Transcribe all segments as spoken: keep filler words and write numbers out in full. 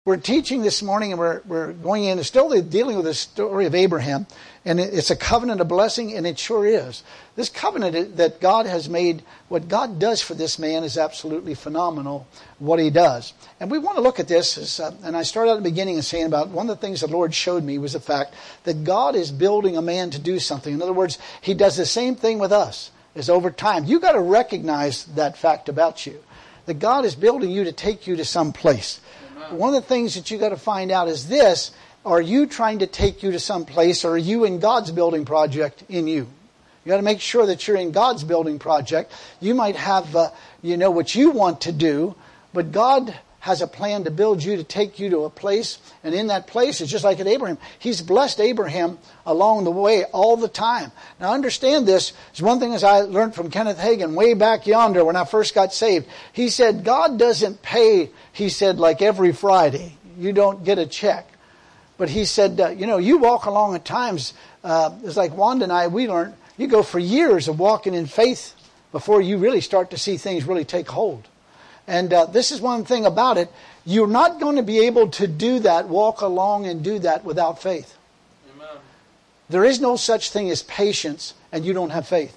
we're teaching this morning, and we're we're going into still dealing with the story of Abraham, and it's a covenant of blessing, and it sure is. This covenant that God has made, what God does for this man is absolutely phenomenal, what he does. And we want to look at this, as, uh, and I started at the beginning and saying about one of the things the Lord showed me was the fact that God is building a man to do something. In other words, he does the same thing with us, is over time. You've got to recognize that fact about you, that God is building you to take you to some place. One of the things that you got to find out is this: are you trying to take you to some place, or are you in God's building project in you? You got to make sure that you're in God's building project. You might have, uh, you know, what you want to do, but God has a plan to build you, to take you to a place, and in that place, it's just like at Abraham. He's blessed Abraham along the way all the time. Now understand this. It's one thing as I learned from Kenneth Hagin way back yonder when I first got saved. He said, God doesn't pay, he said, like every Friday. You don't get a check. But he said, uh, you know, you walk along at times, uh, it's like Wanda and I, we learned, you go for years of walking in faith before you really start to see things really take hold. And uh, this is one thing about it. You're not going to be able to do that, walk along and do that without faith. Amen. There is no such thing as patience and you don't have faith.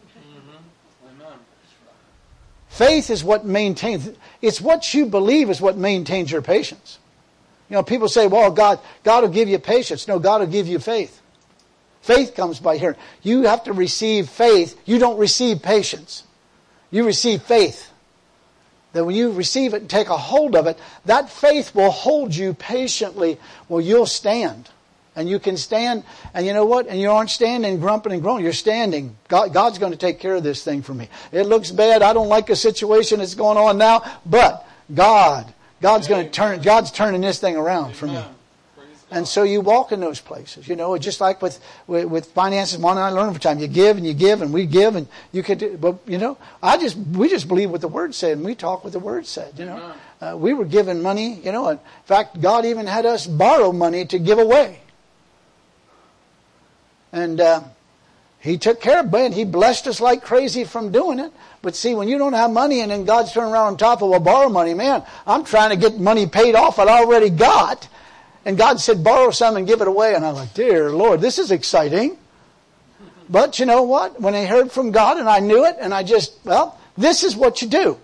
Mm-hmm. Amen. Faith is what maintains, it's what you believe is what maintains your patience. You know, people say, well, God, God will give you patience. No, God will give you faith. Faith comes by hearing. You have to receive faith. You don't receive patience. You receive faith. That when you receive it and take a hold of it, that faith will hold you patiently. Well, you'll stand. And you can stand. And you know what? And you aren't standing grumping and groaning. You're standing. God, God's going to take care of this thing for me. It looks bad. I don't like the situation that's going on now. But God, God's going to turn, God's turning this thing around for me. And so you walk in those places, you know, just like with, with, with finances. Mom and I learned over time. You give and you give and we give and you could do, but you know, I just, we just believe what the Word said and we talk what the Word said, you know. Uh, we were given money, you know, in fact, God even had us borrow money to give away. And, uh, He took care of it. He blessed us like crazy from doing it. But see, when you don't have money and then God's turning around on top of, well, borrow money, man, I'm trying to get money paid off I already got. And God said, borrow some and give it away. And I'm like, dear Lord, this is exciting. But you know what? When I heard from God and I knew it, and I just, well, this is what you do.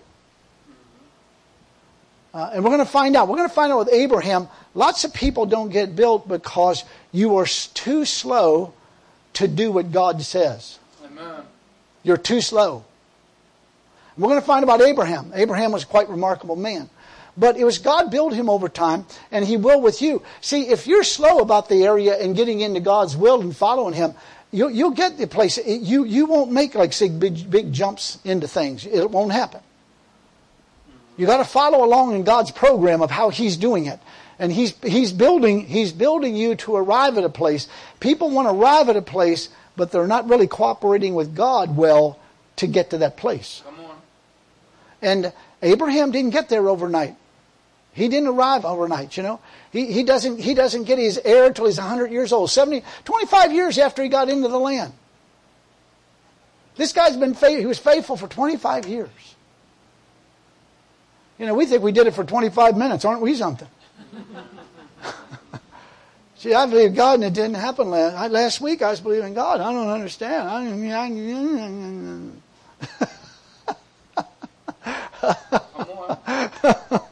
Uh, and we're going to find out. We're going to find out with Abraham, lots of people don't get built because you are too slow to do what God says. Amen. You're too slow. We're going to find about Abraham. Abraham was a quite remarkable man. But it was God built him over time, and He will with you. See, if you're slow about the area and getting into God's will and following Him, you'll, you'll get the place. You you won't make like say big big jumps into things. It won't happen. You got to follow along in God's program of how He's doing it, and He's He's building He's building you to arrive at a place. People want to arrive at a place, but they're not really cooperating with God well to get to that place. Come on. And Abraham didn't get there overnight. He didn't arrive overnight, you know. He, he doesn't he doesn't get his heir until he's one hundred years old. seventy, twenty-five years after he got into the land. This guy's been faithful. He was faithful for twenty-five years. You know, we think we did it for twenty-five minutes, aren't we something? See, I believe God and it didn't happen last, I, last week. I was believing God. I don't understand. I, I,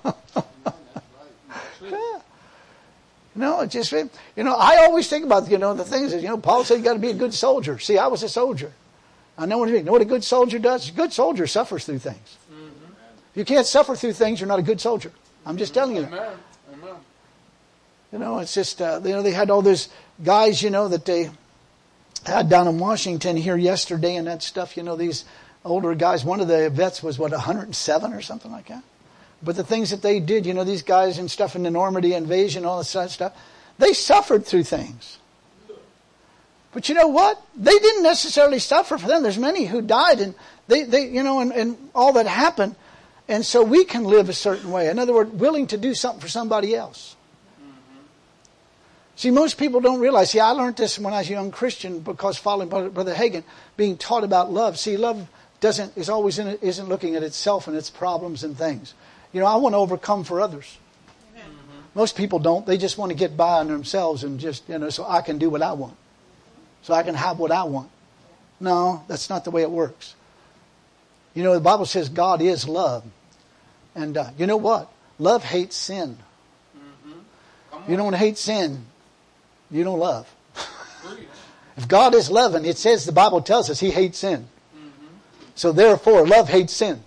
No, it just, you know, I always think about, you know, the things that, you know, Paul said you got to be a good soldier. See, I was a soldier. I know what you mean. Know what a good soldier does? A good soldier suffers through things. Mm-hmm. If you can't suffer through things, you're not a good soldier. I'm just telling you that. Amen. Amen. You know, it's just, uh, you know, they had all those guys, you know, that they had down in Washington here yesterday and that stuff, you know, these older guys. One of the vets was, what, one hundred seven or something like that? But the things that they did, you know, these guys and stuff in the Normandy invasion, all this stuff, they suffered through things. But you know what? They didn't necessarily suffer for them. There's many who died and they, they you know, and, and all that happened. And so we can live a certain way. In other words, willing to do something for somebody else. Mm-hmm. See, most people don't realize. See, I learned this when I was a young Christian because following Brother Hagin, being taught about love. See, love doesn't is always in it, isn't looking at itself and its problems and things. You know, I want to overcome for others. Mm-hmm. Most people don't. They just want to get by on themselves and just, you know, so I can do what I want. So I can have what I want. No, that's not the way it works. You know, the Bible says God is love. And uh, you know what? Love hates sin. Mm-hmm. You don't hate sin, you don't love. If God is loving, it says, the Bible tells us He hates sin. Mm-hmm. So therefore, love hates sin.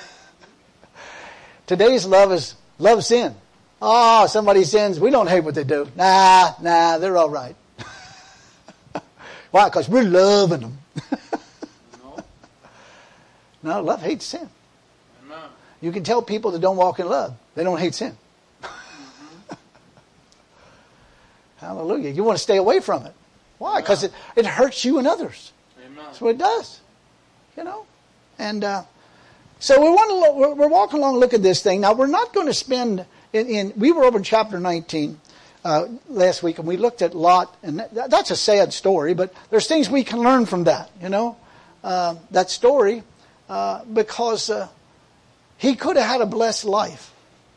Today's love is love sin. Oh, somebody sins, we don't hate what they do. Nah, nah, they're all right. Why? Because we're loving them. No. No, love hates sin. Amen. You can tell people that don't walk in love, they don't hate sin. Mm-hmm. Hallelujah. You want to stay away from it. Why? Because it, it hurts you and others. Amen. That's what it does. You know? And uh, so we want to, we're, we're walking along, look at this thing. Now, we're not going to spend, in, in we were over in chapter nineteen. Uh, last week, and we looked at Lot, and that, that's a sad story, but there's things we can learn from that, you know, uh, that story, uh, because uh, he could have had a blessed life,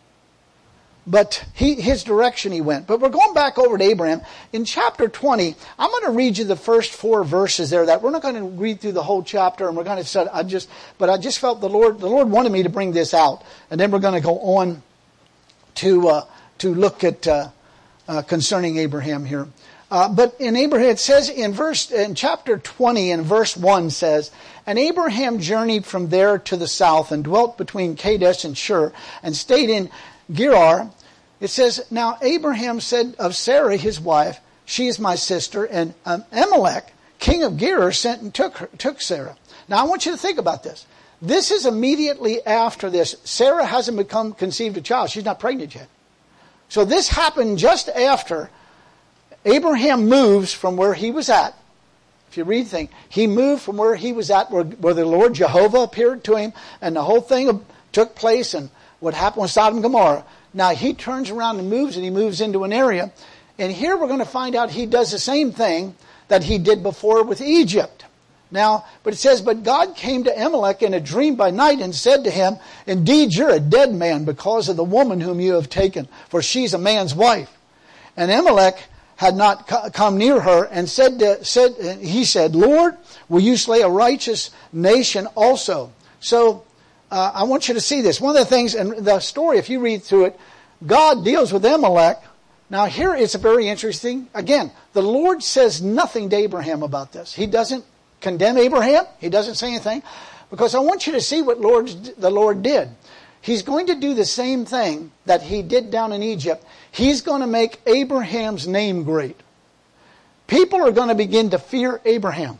but he, his direction he went. But we're going back over to Abraham. In chapter twenty, I'm going to read you the first four verses there. That we're not going to read through the whole chapter, and we're going to say, I just, but I just felt the Lord, the Lord wanted me to bring this out, and then we're going to go on to uh, to look at. Uh, Uh, concerning Abraham here. Uh, but in Abraham, it says in verse, in chapter twenty and verse one says, and Abraham journeyed from there to the south and dwelt between Kadesh and Shur and stayed in Gerar. It says, now Abraham said of Sarah, his wife, she is my sister, and um, Amalek, king of Gerar, sent and took her, took Sarah. Now I want you to think about this. This is immediately after this. Sarah hasn't become conceived a child. She's not pregnant yet. So this happened just after Abraham moves from where he was at. If you read things, he moved from where he was at, where, where the Lord Jehovah appeared to him, and the whole thing took place, and what happened with Sodom and Gomorrah. Now he turns around and moves, and he moves into an area. And here we're going to find out he does the same thing that he did before with Egypt. Now, but it says, but God came to Amalek in a dream by night and said to him, indeed, you're a dead man because of the woman whom you have taken, for she's a man's wife. And Amalek had not come near her, and said, to, said he said, Lord, will you slay a righteous nation also? So uh, I want you to see this. One of the things, and the story, if you read through it, God deals with Amalek. Now here it's a very interesting, again, the Lord says nothing to Abraham about this. He doesn't condemn Abraham. He doesn't say anything, because I want you to see what Lord, the Lord did. He's going to do the same thing that he did down in Egypt. He's going to make Abraham's name great. People are going to begin to fear Abraham.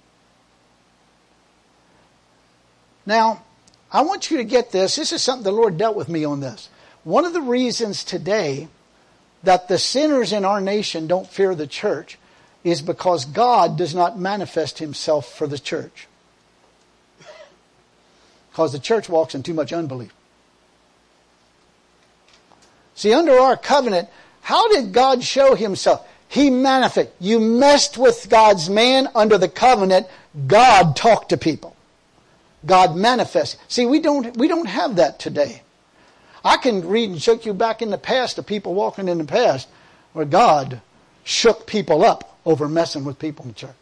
Now, I want you to get this. This is something the Lord dealt with me on this. One of the reasons today that the sinners in our nation don't fear the church is because God does not manifest himself for the church. Because the church walks in too much unbelief. See, under our covenant, how did God show himself? He manifested. You messed with God's man under the covenant, God talked to people. God manifested. See, we don't, we don't have that today. I can read and shook you back in the past of people walking in the past where God shook people up over messing with people in the church.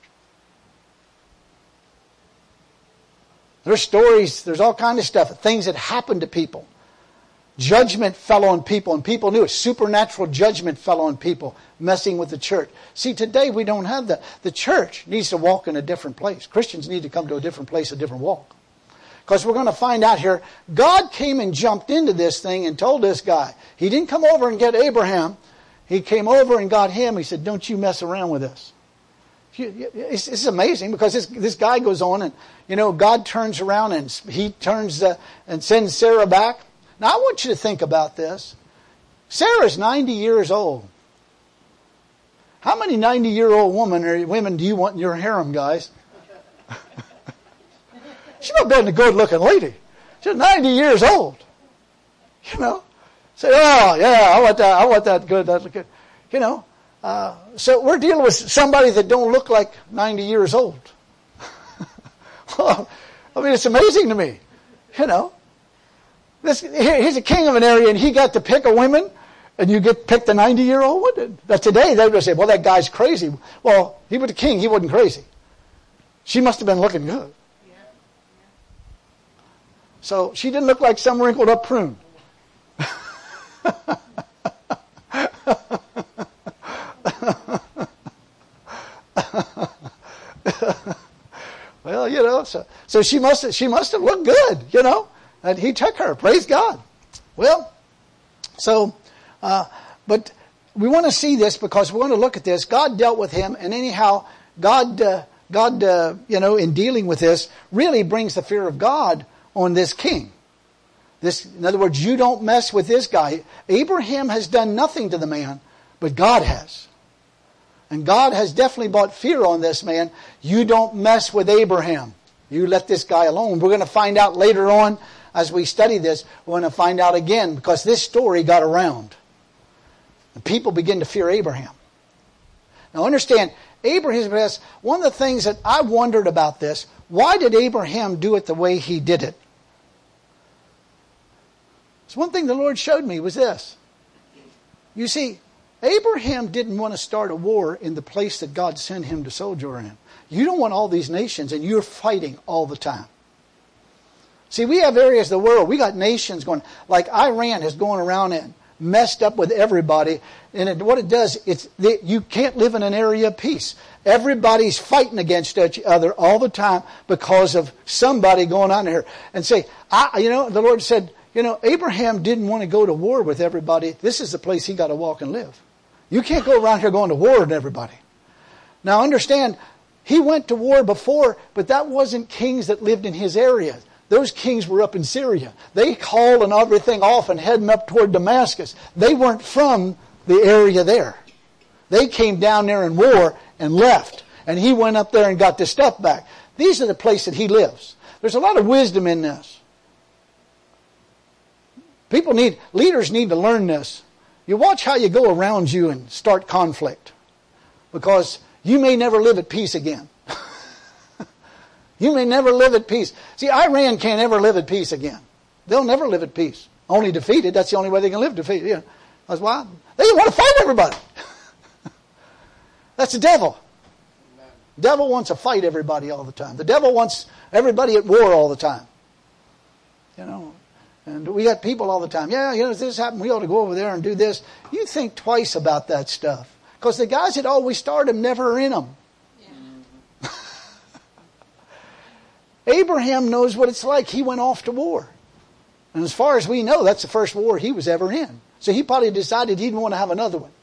There's stories, there's all kinds of stuff, things that happened to people. Judgment fell on people, and people knew it. Supernatural judgment fell on people messing with the church. See, today we don't have that. The church needs to walk in a different place. Christians need to come to a different place, a different walk. Because we're going to find out here, God came and jumped into this thing and told this guy. He didn't come over and get Abraham. He came over and got him. He said, don't you mess around with this. It's, it's amazing, because this, this guy goes on and, you know, God turns around and he turns uh, and sends Sarah back. Now, I want you to think about this. Sarah's ninety years old. How many ninety-year-old women or women do you want in your harem, guys? She must have been a good-looking lady. She's ninety years old. You know? Say, oh, yeah, I want that, I want that good, that good. You know? Uh, so we're dealing with somebody that don't look like ninety years old. Well, I mean, it's amazing to me. You know? This, he's a king of an area, and he got to pick a woman, And you get picked a ninety-year-old one? That today they would say, well, that guy's crazy. Well, he was the king. He wasn't crazy. She must have been looking good. So she didn't look like some wrinkled up prune. Well, you know, so so she must have, she must have looked good, you know, and he took her. Praise God. Well, so, uh, but we want to see this because we want to look at this. God dealt with him, and anyhow, God, uh, God, uh, you know, in dealing with this, really brings the fear of God on this king. This, in other words, you don't mess with this guy. Abraham has done nothing to the man, but God has. And God has definitely brought fear on this man. You don't mess with Abraham. You let this guy alone. We're going to find out later on as we study this. We're going to find out again because this story got around. And people begin to fear Abraham. Now understand, Abraham, one of the things that I wondered about this, why did Abraham do it the way he did it? So one thing the Lord showed me was this. You see, Abraham didn't want to start a war in the place that God sent him to sojourn in. You don't want all these nations and you're fighting all the time. See, we have areas of the world, we got nations going, like Iran is going around and messed up with everybody. And it, what it does, it's the, you can't live in an area of peace. Everybody's fighting against each other all the time because of somebody going on there. And say, I, you know, the Lord said, you know, Abraham didn't want to go to war with everybody. This is the place he got to walk and live. You can't go around here going to war with everybody. Now understand, he went to war before, but that wasn't kings that lived in his area. Those kings were up in Syria. They called and everything off and heading up toward Damascus. They weren't from the area there. They came down there in war and left. And he went up there and got this stuff back. These are the place that he lives. There's a lot of wisdom in this. People need, leaders need to learn this. You watch how you go around you and start conflict. Because you may never live at peace again. You may never live at peace. See, Iran can't ever live at peace again. They'll never live at peace. Only defeated. That's the only way they can live defeated. Yeah. That's why. They want to fight everybody. That's the devil. The devil wants to fight everybody all the time. The devil wants everybody at war all the time. You know. And we got people all the time. Yeah, you know, if this happened, we ought to go over there and do this. You think twice about that stuff. Because the guys that always start them never are in them. Yeah. Abraham knows what it's like. He went off to war. And as far as we know, that's the first war he was ever in. So he probably decided he didn't want to have another one.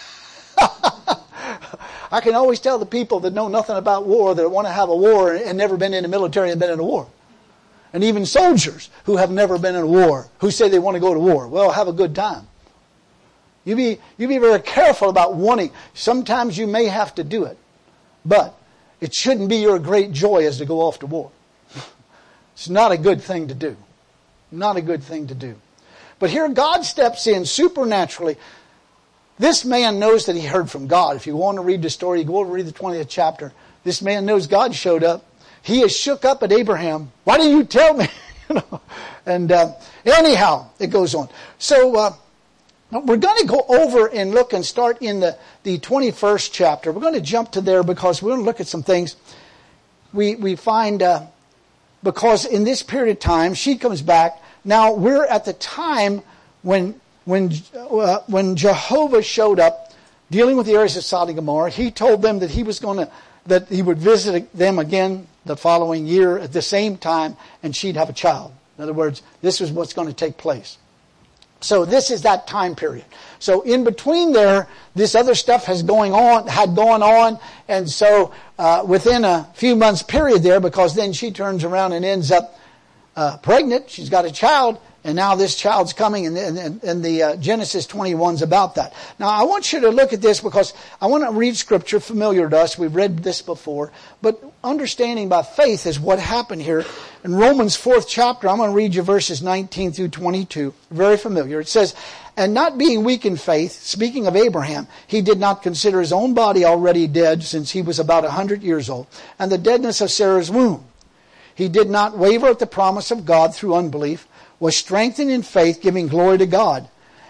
I can always tell the people that know nothing about war that want to have a war and never been in the military and been in a war. And even soldiers who have never been in a war, who say they want to go to war. Well, have a good time. You be, you be very careful about wanting. Sometimes you may have to do it. But it shouldn't be your great joy as to go off to war. It's not a good thing to do. Not a good thing to do. But here God steps in supernaturally. This man knows that he heard from God. If you want to read the story, you go over and read the twentieth chapter. This man knows God showed up. He is shook up at Abraham. Why didn't you tell me? you know. And uh, anyhow, it goes on. So uh, we're going to go over and look and start in the, the twenty-first chapter. We're going to jump to there because we're going to look at some things. We we find, uh, because in this period of time, she comes back. Now, we're at the time when when uh, when Jehovah showed up dealing with the areas of Sodom and Gomorrah. He told them that he was going to, that he would visit them again the following year at the same time, and she'd have a child. In other words, this is what's going to take place. So this is that time period. So in between there, this other stuff has going on, had gone on, and so uh, within a few months period there, because then she turns around and ends up uh, pregnant. She's got a child, and now this child's coming, and, and, and the uh, Genesis twenty-one's about that. Now I want you to look at this because I want to read Scripture familiar to us. We've read this before, but understanding by faith is what happened here. In Romans fourth chapter, I'm going to read you verses nineteen through twenty-two. Very familiar. It says, "And not being weak in faith," speaking of Abraham, "he did not consider his own body already dead, since he was about a hundred years old, and the deadness of Sarah's womb. He did not waver at the promise of God through unbelief, was strengthened in faith, giving glory to God,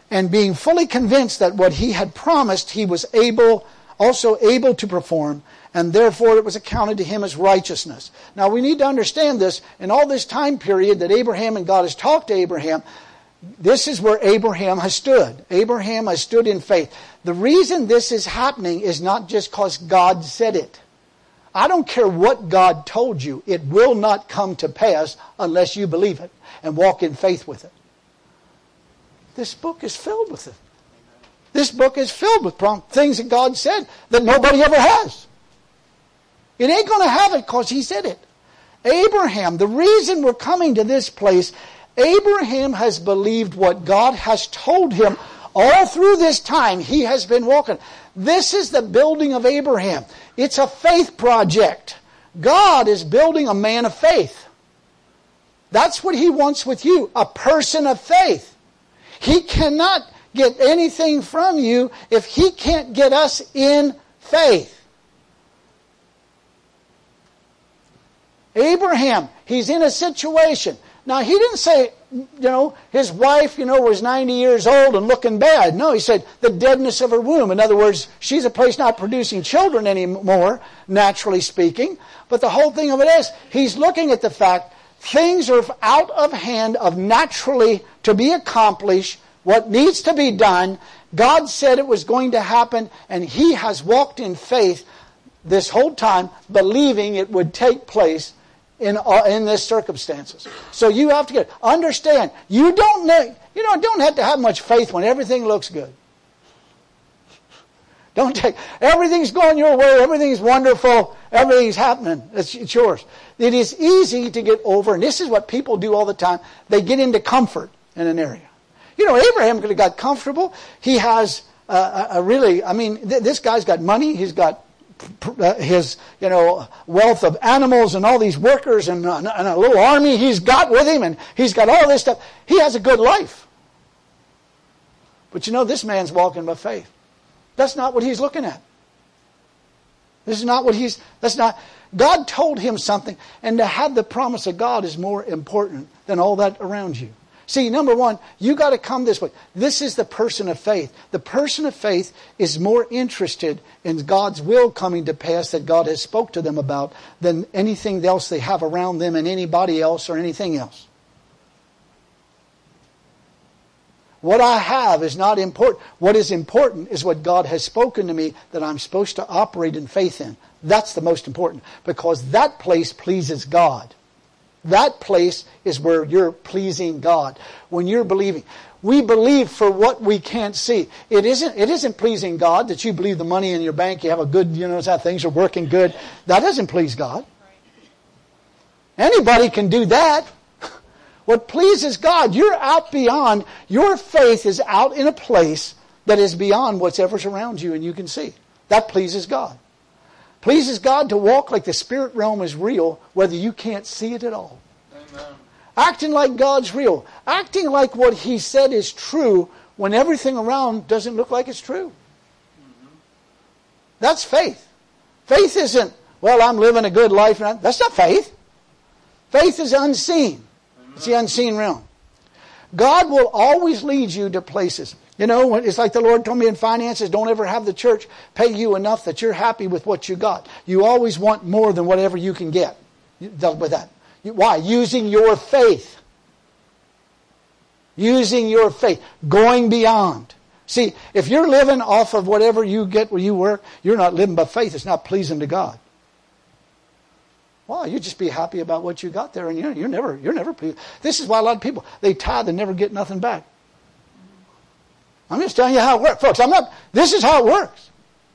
and being fully convinced that what he had promised he was able, also able to perform, and therefore it was accounted to him as righteousness. Now we need to understand this. In all this time period that Abraham and God has talked to Abraham, this is where Abraham has stood. Abraham has stood in faith. The reason this is happening is not just because God said it. I don't care what God told you. It will not come to pass unless you believe it and walk in faith with it. This book is filled with it. This book is filled with prom- things that God said that nobody ever has. It ain't going to have it because he said it. Abraham, the reason we're coming to this place, Abraham has believed what God has told him all through this time he has been walking. This is the building of Abraham. It's a faith project. God is building a man of faith. That's what he wants with you, a person of faith. He cannot get anything from you if he can't get us in faith. Abraham, he's in a situation. Now, he didn't say, you know, his wife, you know, was ninety years old and looking bad. No, he said the deadness of her womb. In other words, she's a place not producing children anymore, naturally speaking. But the whole thing of it is, he's looking at the fact things are out of hand of naturally to be accomplished, what needs to be done. God said it was going to happen, and he has walked in faith this whole time, believing it would take place in uh, in this circumstances. So you have to get understand. You don't know, you know don't have to have much faith when everything looks good. Don't take everything's going your way. Everything's wonderful. Everything's happening. It's, it's yours. It is easy to get over, and this is what people do all the time. They get into comfort in an area. You know, Abraham could have got comfortable. He has uh, a, a really. I mean, th- this guy's got money. He's got his, you know, wealth of animals and all these workers and, and a little army he's got with him, and he's got all this stuff. He has a good life. But you know, this man's walking by faith. That's not what he's looking at. This is not what he's, that's not, God told him something, and to have the promise of God is more important than all that around you. See, number one, you got to come this way. This is the person of faith. The person of faith is more interested in God's will coming to pass that God has spoke to them about than anything else they have around them and anybody else or anything else. What I have is not important. What is important is what God has spoken to me that I'm supposed to operate in faith in. That's the most important, because that place pleases God. That place is where you're pleasing God. When you're believing. We believe for what we can't see. It isn't, it isn't pleasing God that you believe the money in your bank, you have a good, you know, how things are working good. That doesn't please God. Anybody can do that. What pleases God, you're out beyond, your faith is out in a place that is beyond whatever's around you and you can see. That pleases God. Pleases God to walk like the spirit realm is real, whether you can't see it at all. Amen. Acting like God's real. Acting like what He said is true when everything around doesn't look like it's true. Mm-hmm. That's faith. Faith isn't, well, I'm living a good life. That's not faith. Faith is unseen. Amen. It's the unseen realm. God will always lead you to places. You know, it's like the Lord told me in finances, don't ever have the church pay you enough that you're happy with what you got. You always want more than whatever you can get with that. Why? Using your faith. Using your faith. Going beyond. See, if you're living off of whatever you get where you work, you're not living by faith. It's not pleasing to God. Well, you just be happy about what you got there, and you're, you're never, you're never pleased. This is why a lot of people, they tithe and never get nothing back. I'm just telling you how it works. Folks, I'm not, this is how it works.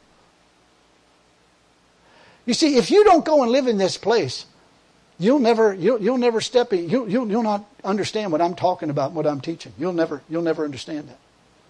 You see, if you don't go and live in this place, you'll never, you'll, you'll never step in, you'll, you'll, you'll not understand what I'm talking about, what I'm teaching. You'll never, you'll never understand that.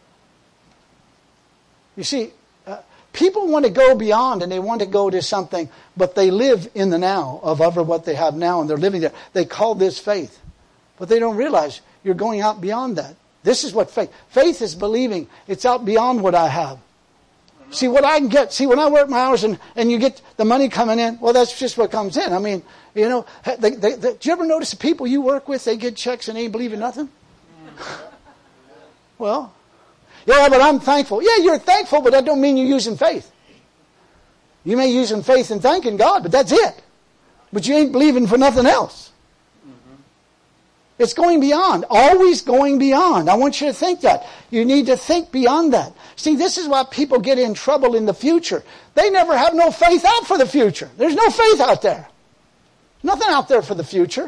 You see, uh, people want to go beyond and they want to go to something, but they live in the now of over what they have now and they're living there. They call this faith. But they don't realize you're going out beyond that. This is what faith, faith is believing. It's out beyond what I have. See what I can get. See when I work my hours and, and you get the money coming in, well that's just what comes in. I mean, you know, they, they, they, do you ever notice the people you work with, they get checks and they ain't believing nothing? Well, Yeah, but I'm thankful. Yeah, you're thankful, but that don't mean you're using faith. You may use faith in thanking God, but that's it. But you ain't believing for nothing else. Mm-hmm. It's going beyond. Always going beyond. I want you to think that. You need to think beyond that. See, this is why people get in trouble in the future. They never have no faith out for the future. There's no faith out there. Nothing out there for the future.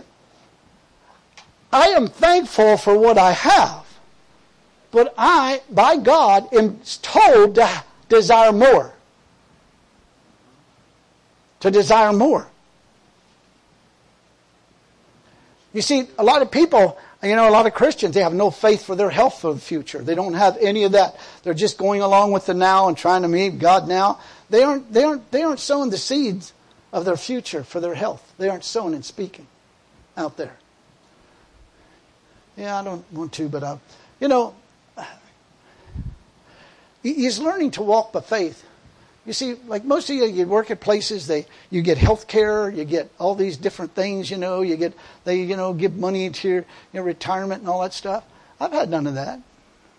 I am thankful for what I have. But I, by God, am told to desire more. To desire more. You see, a lot of people, you know, a lot of Christians, they have no faith for their health for the future. They don't have any of that. They're just going along with the now and trying to meet God now. They aren't, they aren't, they aren't sowing the seeds of their future for their health. They aren't sowing and speaking out there. Yeah, I don't want to, but I, you know, he's learning to walk by faith. You see, like most of you, you work at places, they you get health care, you get all these different things, you know, you get, they, you know, give money to your, your retirement and all that stuff. I've had none of that.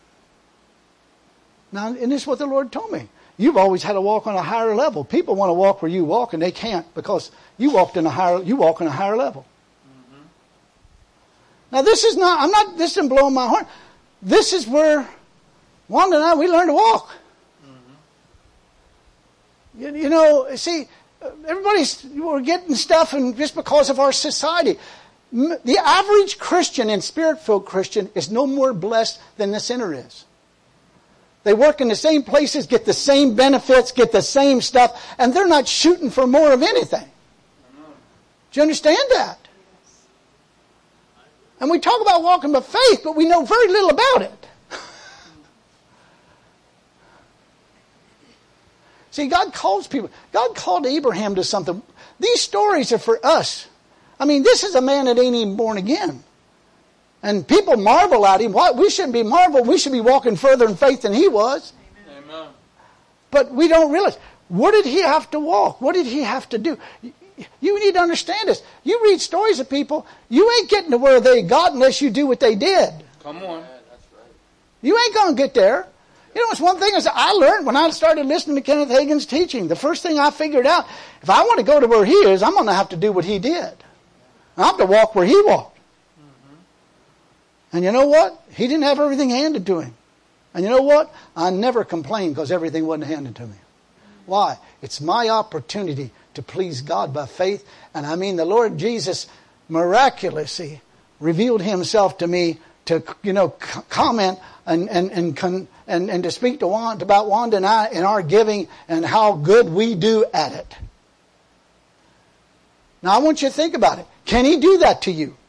Now, and this is what the Lord told me. You've always had to walk on a higher level. People want to walk where you walk and they can't because you walked in a higher, you walk in a higher level. Mm-hmm. Now this is not, I'm not, this isn't blowing my heart. This is where Wanda and I, we learned to walk. You, you know, see, everybody's, we're getting stuff and just because of our society. The average Christian and Spirit-filled Christian is no more blessed than the sinner is. They work in the same places, get the same benefits, get the same stuff, and they're not shooting for more of anything. Do you understand that? And we talk about walking by faith, but we know very little about it. See, God calls people. God called Abraham to something. These stories are for us. I mean, this is a man that ain't even born again. And people marvel at him. Why? We shouldn't be marveled. We should be walking further in faith than he was. Amen. But we don't realize. What did he have to walk? What did he have to do? You need to understand this. You read stories of people, you ain't getting to where they got unless you do what they did. Come on. That's right. You ain't going to get there. You know, it's one thing is I learned when I started listening to Kenneth Hagin's teaching. The first thing I figured out, if I want to go to where he is, I'm going to have to do what he did. I have to walk where he walked. Mm-hmm. And you know what? He didn't have everything handed to him. And you know what? I never complained because everything wasn't handed to me. Why? It's my opportunity to please God by faith. And I mean, the Lord Jesus miraculously revealed himself to me to, you know, c- comment and and and, con, and and to speak to Wanda, about Wanda and I and our giving and how good we do at it. Now I want you to think about it. Can he do that to you?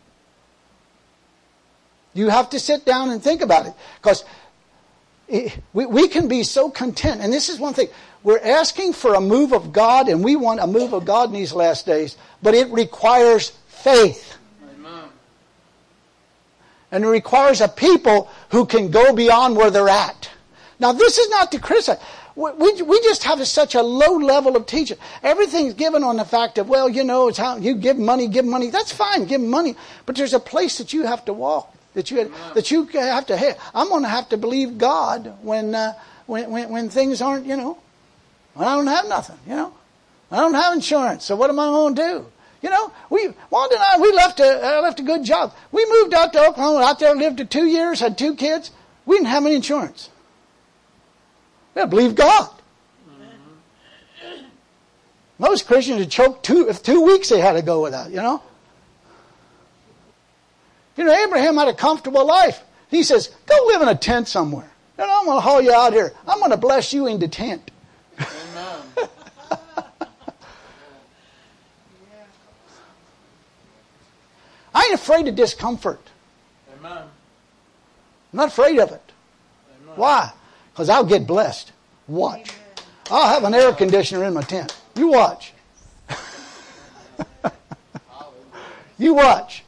You have to sit down and think about it. Because we, we can be so content. And this is one thing. We're asking for a move of God, and we want a move of God in these last days. But it requires faith. Amen. And it requires a people who can go beyond where they're at. Now, this is not to criticize. We, we, we just have a, such a low level of teaching. Everything's given on the fact of, well, you know, it's how you give money, give money. That's fine, give money. But there's a place that you have to walk, that you that you have to have. I'm going to have to believe God when, uh, when when when things aren't, you know, when I don't have nothing, you know. I don't have insurance, so what am I going to do? You know, we Wanda and I, we left a uh, left a good job. We moved out to Oklahoma, out there, lived for two years, had two kids. We didn't have any insurance. We had to believe God. Mm-hmm. Most Christians had choked two, if two weeks they had to go without, you know. You know, Abraham had a comfortable life. He says, go live in a tent somewhere. You know, I'm going to haul you out here. I'm going to bless you in the tent. Amen. I ain't afraid of discomfort. Amen. I'm not afraid of it. Amen. Why? Because I'll get blessed. Watch. Amen. I'll have an air conditioner in my tent. You watch. You watch.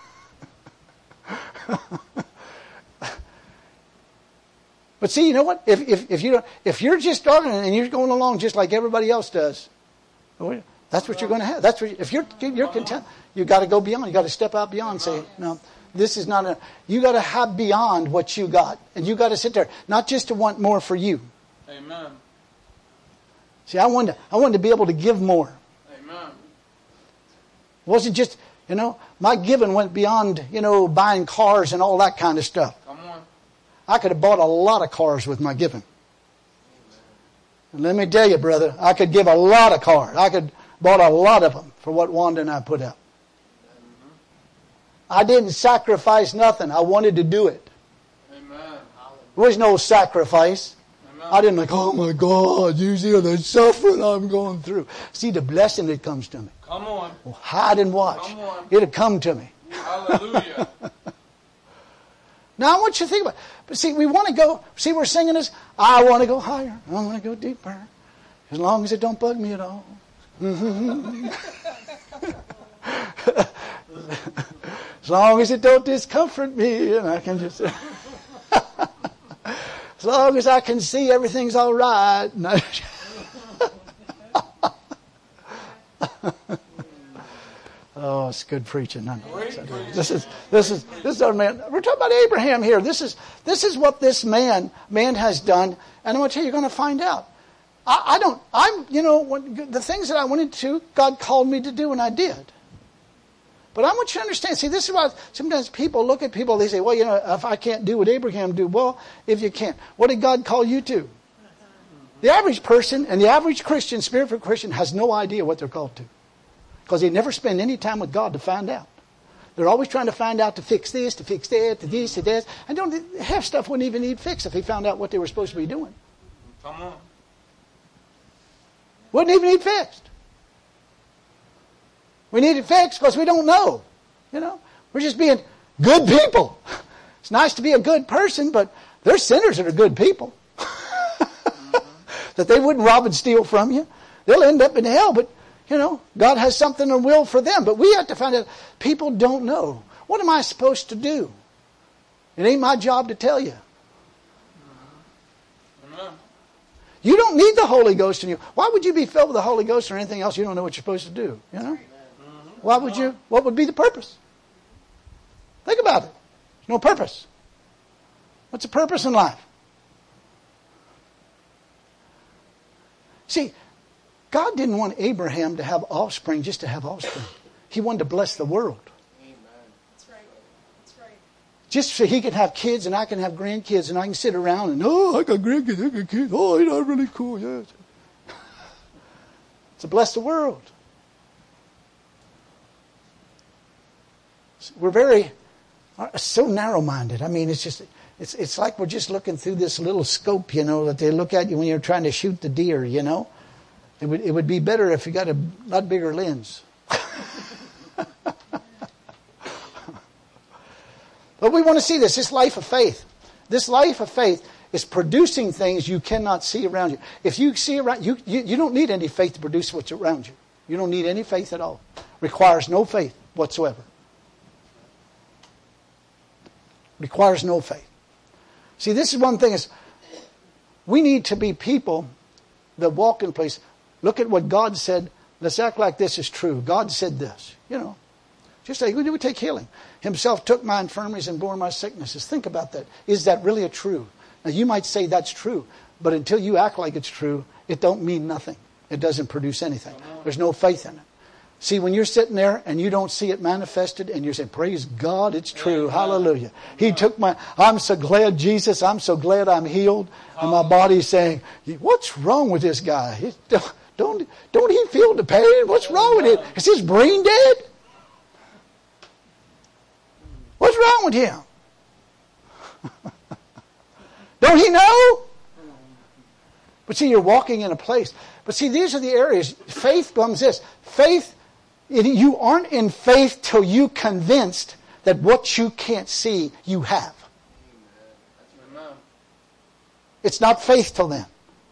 But see, you know what? If if if you don't, if you're just starting and you're going along just like everybody else does, that's what you're going to have. That's what, if you're you're content, you got to go beyond. You got to step out beyond. And say, no, this is not a, you got to have beyond what you got. And you got to sit there, not just to want more for you. Amen. See, I wanted, to, I wanted to be able to give more. Amen. It wasn't just, you know, my giving went beyond, you know, buying cars and all that kind of stuff. Come on. I could have bought a lot of cars with my giving. And let me tell you, brother, I could give a lot of cars. I could bought a lot of them for what Wanda and I put out. I didn't sacrifice nothing. I wanted to do it. Amen. There was no sacrifice. Amen. I didn't like, oh my God, you see the suffering I'm going through. See the blessing that comes to me. Come on. Well, hide and watch. Come on. It'll come to me. Hallelujah. Now I want you to think about it. But see, we want to go, see we're singing this, I want to go higher. I want to go deeper. As long as it don't bug me at all. As long as it don't discomfort me, and I can just, as long as I can see everything's all right. Oh, it's good preaching. I know. This is this is this is our man. We're talking about Abraham here. This is this is what this man man has done, and I'm going to tell you, you're going to find out. I, I don't. I'm you know when, the things that I wanted to, God called me to do, and I did. But I want you to understand, see, this is why sometimes people look at people, they say, well, you know, if I can't do what Abraham did, well, if you can't, what did God call you to? The average person and the average Christian, spiritual Christian, has no idea what they're called to. Because they never spend any time with God to find out. They're always trying to find out to fix this, to fix that, to this, to that. And don't, half stuff wouldn't even need fixed if they found out what they were supposed to be doing. Come on. Wouldn't even need fixed. We need it fixed because we don't know. You know, we're just being good people. It's nice to be a good person, but there's sinners that are good people. Mm-hmm. That they wouldn't rob and steal from you. They'll end up in hell, but, you know, God has something in will for them. But we have to find out, people don't know. What am I supposed to do? It ain't my job to tell you. Mm-hmm. You don't need the Holy Ghost in you. Why would you be filled with the Holy Ghost or anything else? You don't know what you're supposed to do, you know? Why would you? What would be the purpose? Think about it. There's no purpose. What's the purpose in life? See, God didn't want Abraham to have offspring just to have offspring. He wanted to bless the world. Amen. That's right. That's right. Just so he could have kids and I can have grandkids and I can sit around and, oh, I got grandkids, I got kids. Oh, you know, really cool. Yes. To bless the world. We're very, so narrow-minded. I mean, it's just, it's it's like we're just looking through this little scope, you know, that they look at you when you're trying to shoot the deer, you know. It would it would be better if you got a lot bigger lens. But we want to see this, this life of faith. This life of faith is producing things you cannot see around you. If you see around you, you, you don't need any faith to produce what's around you. You don't need any faith at all. Requires no faith whatsoever. Requires no faith. See, this is one thing is we need to be people that walk in place. Look at what God said. Let's act like this is true. God said this. You know, just like we take healing. Himself took my infirmities and bore my sicknesses. Think about that. Is that really a true? Now you might say that's true, but until you act like it's true, it don't mean nothing. It doesn't produce anything. There's no faith in it. See, when you're sitting there and you don't see it manifested and you're saying, praise God, it's true. Hallelujah. He took my, I'm so glad, Jesus, I'm so glad I'm healed. And my body's saying, what's wrong with this guy? He, don't, don't he feel the pain? What's wrong with it? Is his brain dead? What's wrong with him? Don't he know? But see, you're walking in a place. But see, these are the areas. Faith comes this. Faith, you aren't in faith till you convinced that what you can't see, you have. Amen. It's not faith till then.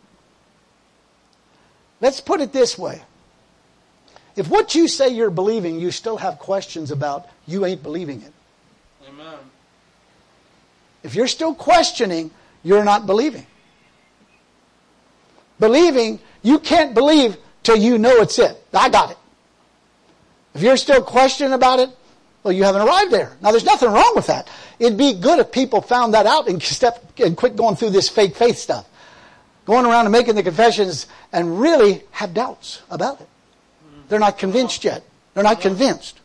Let's put it this way. If what you say you're believing, you still have questions about, you ain't believing it. Amen. If you're still questioning, you're not believing. Believing, you can't believe till you know it's it. I got it. If you're still questioning about it, Well, you haven't arrived there. Now, there's nothing wrong with that. It'd be good if people found that out and step and quit going through this fake faith stuff. Going around and making the confessions and really have doubts about it. They're not convinced yet. They're not convinced.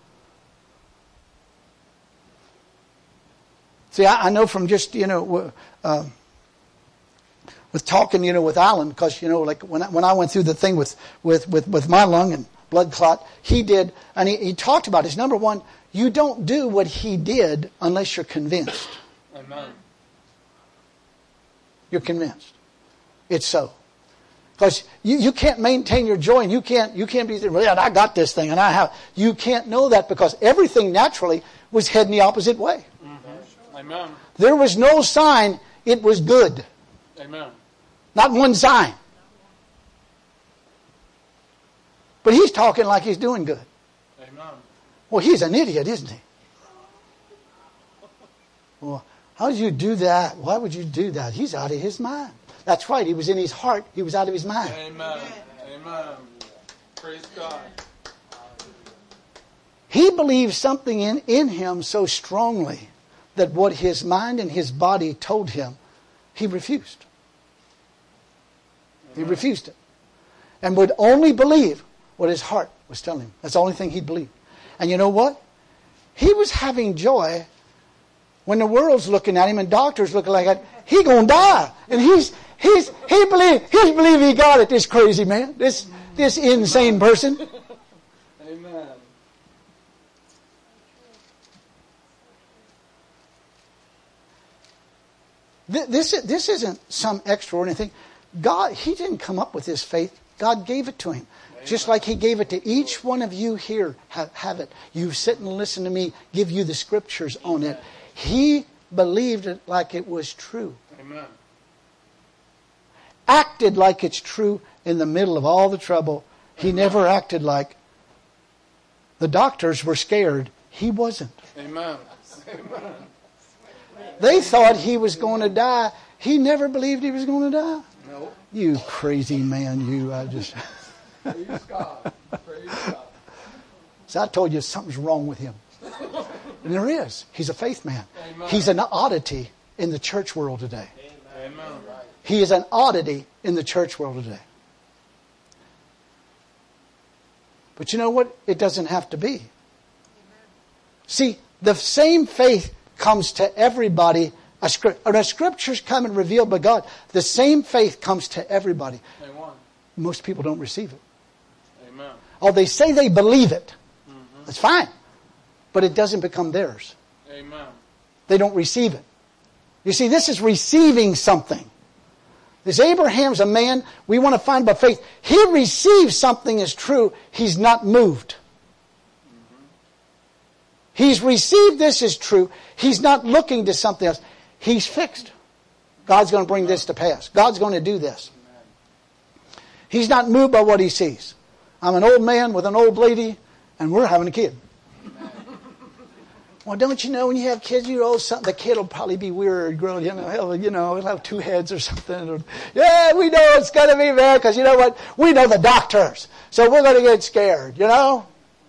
See, I, I know from just, you know, uh, with talking, you know, with Alan, because, you know, like when I, when I went through the thing with, with, with, with my lung and blood clot, he did, and he, he talked about it. Number one, you don't do what he did unless you're convinced. Amen. You're convinced. It's so. Because you, you can't maintain your joy, and you can't you can't be well, yeah, I got this thing and I have. You can't know that because everything naturally was heading the opposite way. Mm-hmm. Amen. There was no sign it was good. Amen. Not one sign. But he's talking like he's doing good. Amen. Well, he's an idiot, isn't he? Well, how did you do that? Why would you do that? He's out of his mind. That's right. He was in his heart. He was out of his mind. Amen. Amen. Praise God. He believed something in, in him so strongly that what his mind and his body told him, he refused. He refused it. And would only believe what his heart was telling him. That's the only thing he'd believe. And you know what? He was having joy when the world's looking at him and doctors looking like that. He gonna die. And he's he's he believe he believe he got it, this crazy man. This this insane person. Amen. This this isn't some extraordinary thing. God, he didn't come up with this faith. God gave it to him. Amen. Just like he gave it to each one of you here. Have, have it. You sit and listen to me give you the scriptures on it. He believed it like it was true. Amen. Acted like it's true in the middle of all the trouble. He Amen. Never acted like the doctors were scared. He wasn't. Amen. Amen. They thought he was going to die. He never believed he was going to die. No. You crazy man, you. I just. Praise God. Praise God. So I told you something's wrong with him. And there is. He's a faith man. Amen. He's an oddity in the church world today. Amen. He is an oddity in the church world today. But you know what? It doesn't have to be. See, the same faith comes to everybody. A script, or a scriptures come and revealed by God. The same faith comes to everybody. Amen. Most people don't receive it. Amen. Oh, they say they believe it. Mm-hmm. That's fine. But it doesn't become theirs. Amen. They don't receive it. You see, this is receiving something. This Abraham's a man we want to find by faith. He receives something as true. He's not moved. Mm-hmm. He's received this as true. He's not looking to something else. He's fixed. God's going to bring this to pass. God's going to do this. He's not moved by what he sees. I'm an old man with an old lady, and we're having a kid. Well, don't you know when you have kids, you know, something, the kid will probably be weird, grown, you know, hell, you know, he'll have two heads or something. Or, yeah, we know it's going to be bad because you know what? We know the doctors, so we're going to get scared, you know?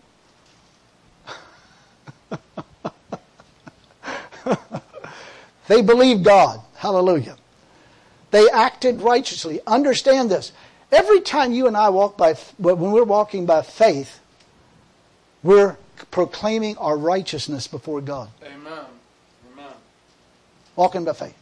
They believed God. Hallelujah. They acted righteously. Understand this. Every time you and I walk by, when we're walking by faith, we're proclaiming our righteousness before God. Amen. Amen. Walking by faith.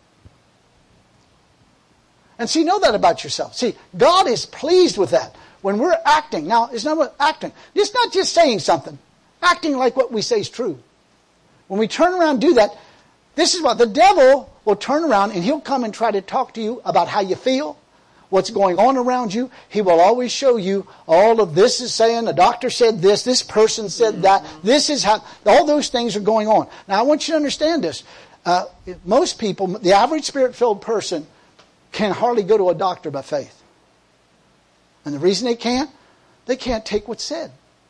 And see, know that about yourself. See, God is pleased with that. When we're acting, now, it's not what acting. It's not just saying something. Acting like what we say is true. When we turn around and do that, this is what the devil will turn around and he'll come and try to talk to you about how you feel, what's going on around you. He will always show you all of this is saying, the doctor said this, this person said that, this is how, all those things are going on. Now I want you to understand this. Uh, most people, the average spirit-filled person, can hardly go to a doctor by faith. And the reason they can't, they can't take what's said.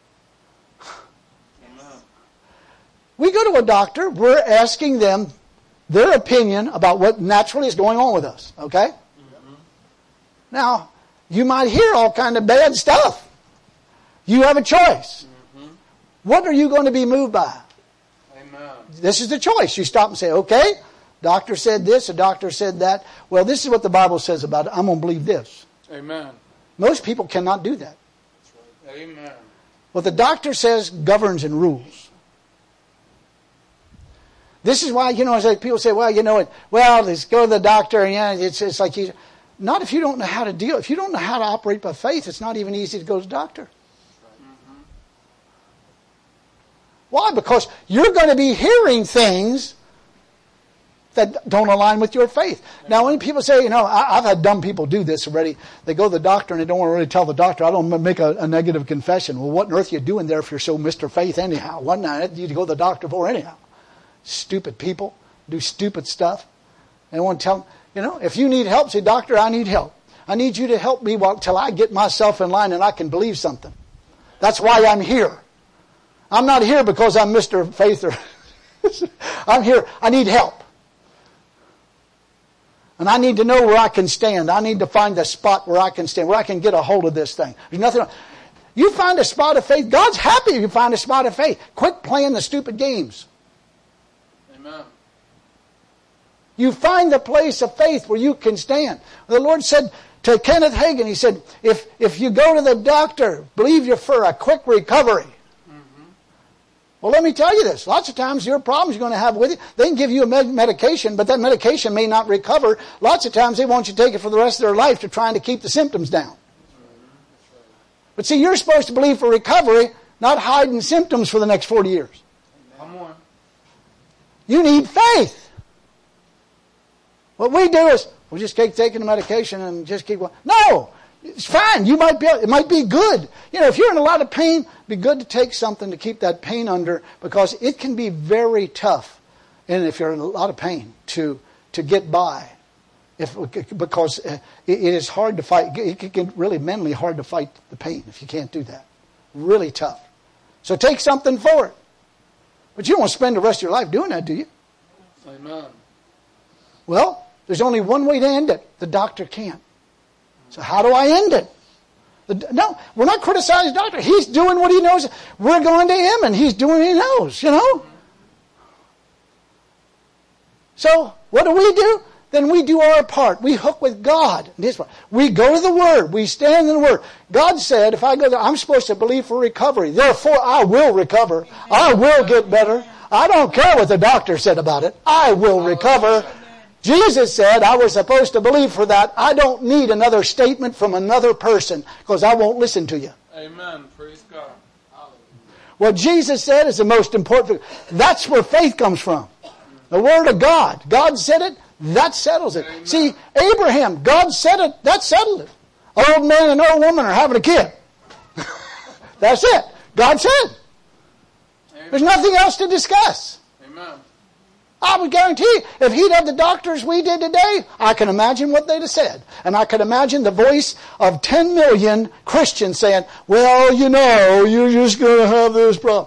We go to a doctor, we're asking them their opinion about what naturally is going on with us, okay? Mm-hmm. Now, you might hear all kind of bad stuff. You have a choice. Mm-hmm. What are you going to be moved by? This is the choice. You stop and say, okay, doctor said this, a doctor said that. Well, this is what the Bible says about it. I'm going to believe this. Amen. Most people cannot do that. Amen. What the doctor says governs and rules. This is why, you know, as people say, well, you know, it, well, let's go to the doctor, and yeah, it's, it's like you. Not if you don't know how to deal. If you don't know how to operate by faith, it's not even easy to go to the doctor. Mm-hmm. Why? Because you're going to be hearing things that don't align with your faith. Now, when people say, you know, I, I've had dumb people do this already. They go to the doctor and they don't want to really tell the doctor, I don't make a, a negative confession. Well, what on earth are you doing there if you're so Mister Faith anyhow? What night you go to the doctor for anyhow? Stupid people do stupid stuff. They want to tell them, you know, if you need help, say, doctor, I need help. I need you to help me while, till I get myself in line and I can believe something. That's why I'm here. I'm not here because I'm Mister Faith. Or I'm here. I need help. And I need to know where I can stand. I need to find a spot where I can stand, where I can get a hold of this thing. There's nothing wrong. You find a spot of faith. God's happy if you find a spot of faith. Quit playing the stupid games. Amen. You find the place of faith where you can stand. The Lord said to Kenneth Hagin, He said, if, if you go to the doctor, believe you for a quick recovery. Mm-hmm. Well, let me tell you this. Lots of times your problems you're going to have with you, they can give you a med- medication, but that medication may not recover. Lots of times they want you to take it for the rest of their life to trying to keep the symptoms down. But see, you're supposed to believe for recovery, not hiding symptoms for the next forty years. Come on. You need faith. What we do is, we just keep taking the medication and just keep going. No! It's fine. You might be, it might be good. You know, if you're in a lot of pain, it'd be good to take something to keep that pain under, because it can be very tough. And if you're in a lot of pain, to, to get by. If, because it, it is hard to fight. It can get really mentally hard to fight the pain if you can't do that. Really tough. So take something for it. But you don't want to spend the rest of your life doing that, do you? Amen. Well, there's only one way to end it. The doctor can't. So how do I end it? The, no, we're not criticizing the doctor. He's doing what he knows. We're going to him and he's doing what he knows, you know. So what do we do? Then we do our part. We hook with God. We go to the Word. We stand in the Word. God said, if I go there, I'm supposed to believe for recovery. Therefore, I will recover. I will get better. I don't care what the doctor said about it. I will recover. Jesus said I was supposed to believe for that. I don't need another statement from another person because I won't listen to you. Amen. Praise God. What Jesus said is the most important. That's where faith comes from. The Word of God. God said it. That settles it. Amen. See, Abraham, God said it. That settled it. Old man and old woman are having a kid. That's it. God said. Amen. There's nothing else to discuss. Amen. I would guarantee you, if he'd had the doctors we did today, I can imagine what they'd have said. And I could imagine the voice of ten million Christians saying, well, you know, you're just going to have this problem.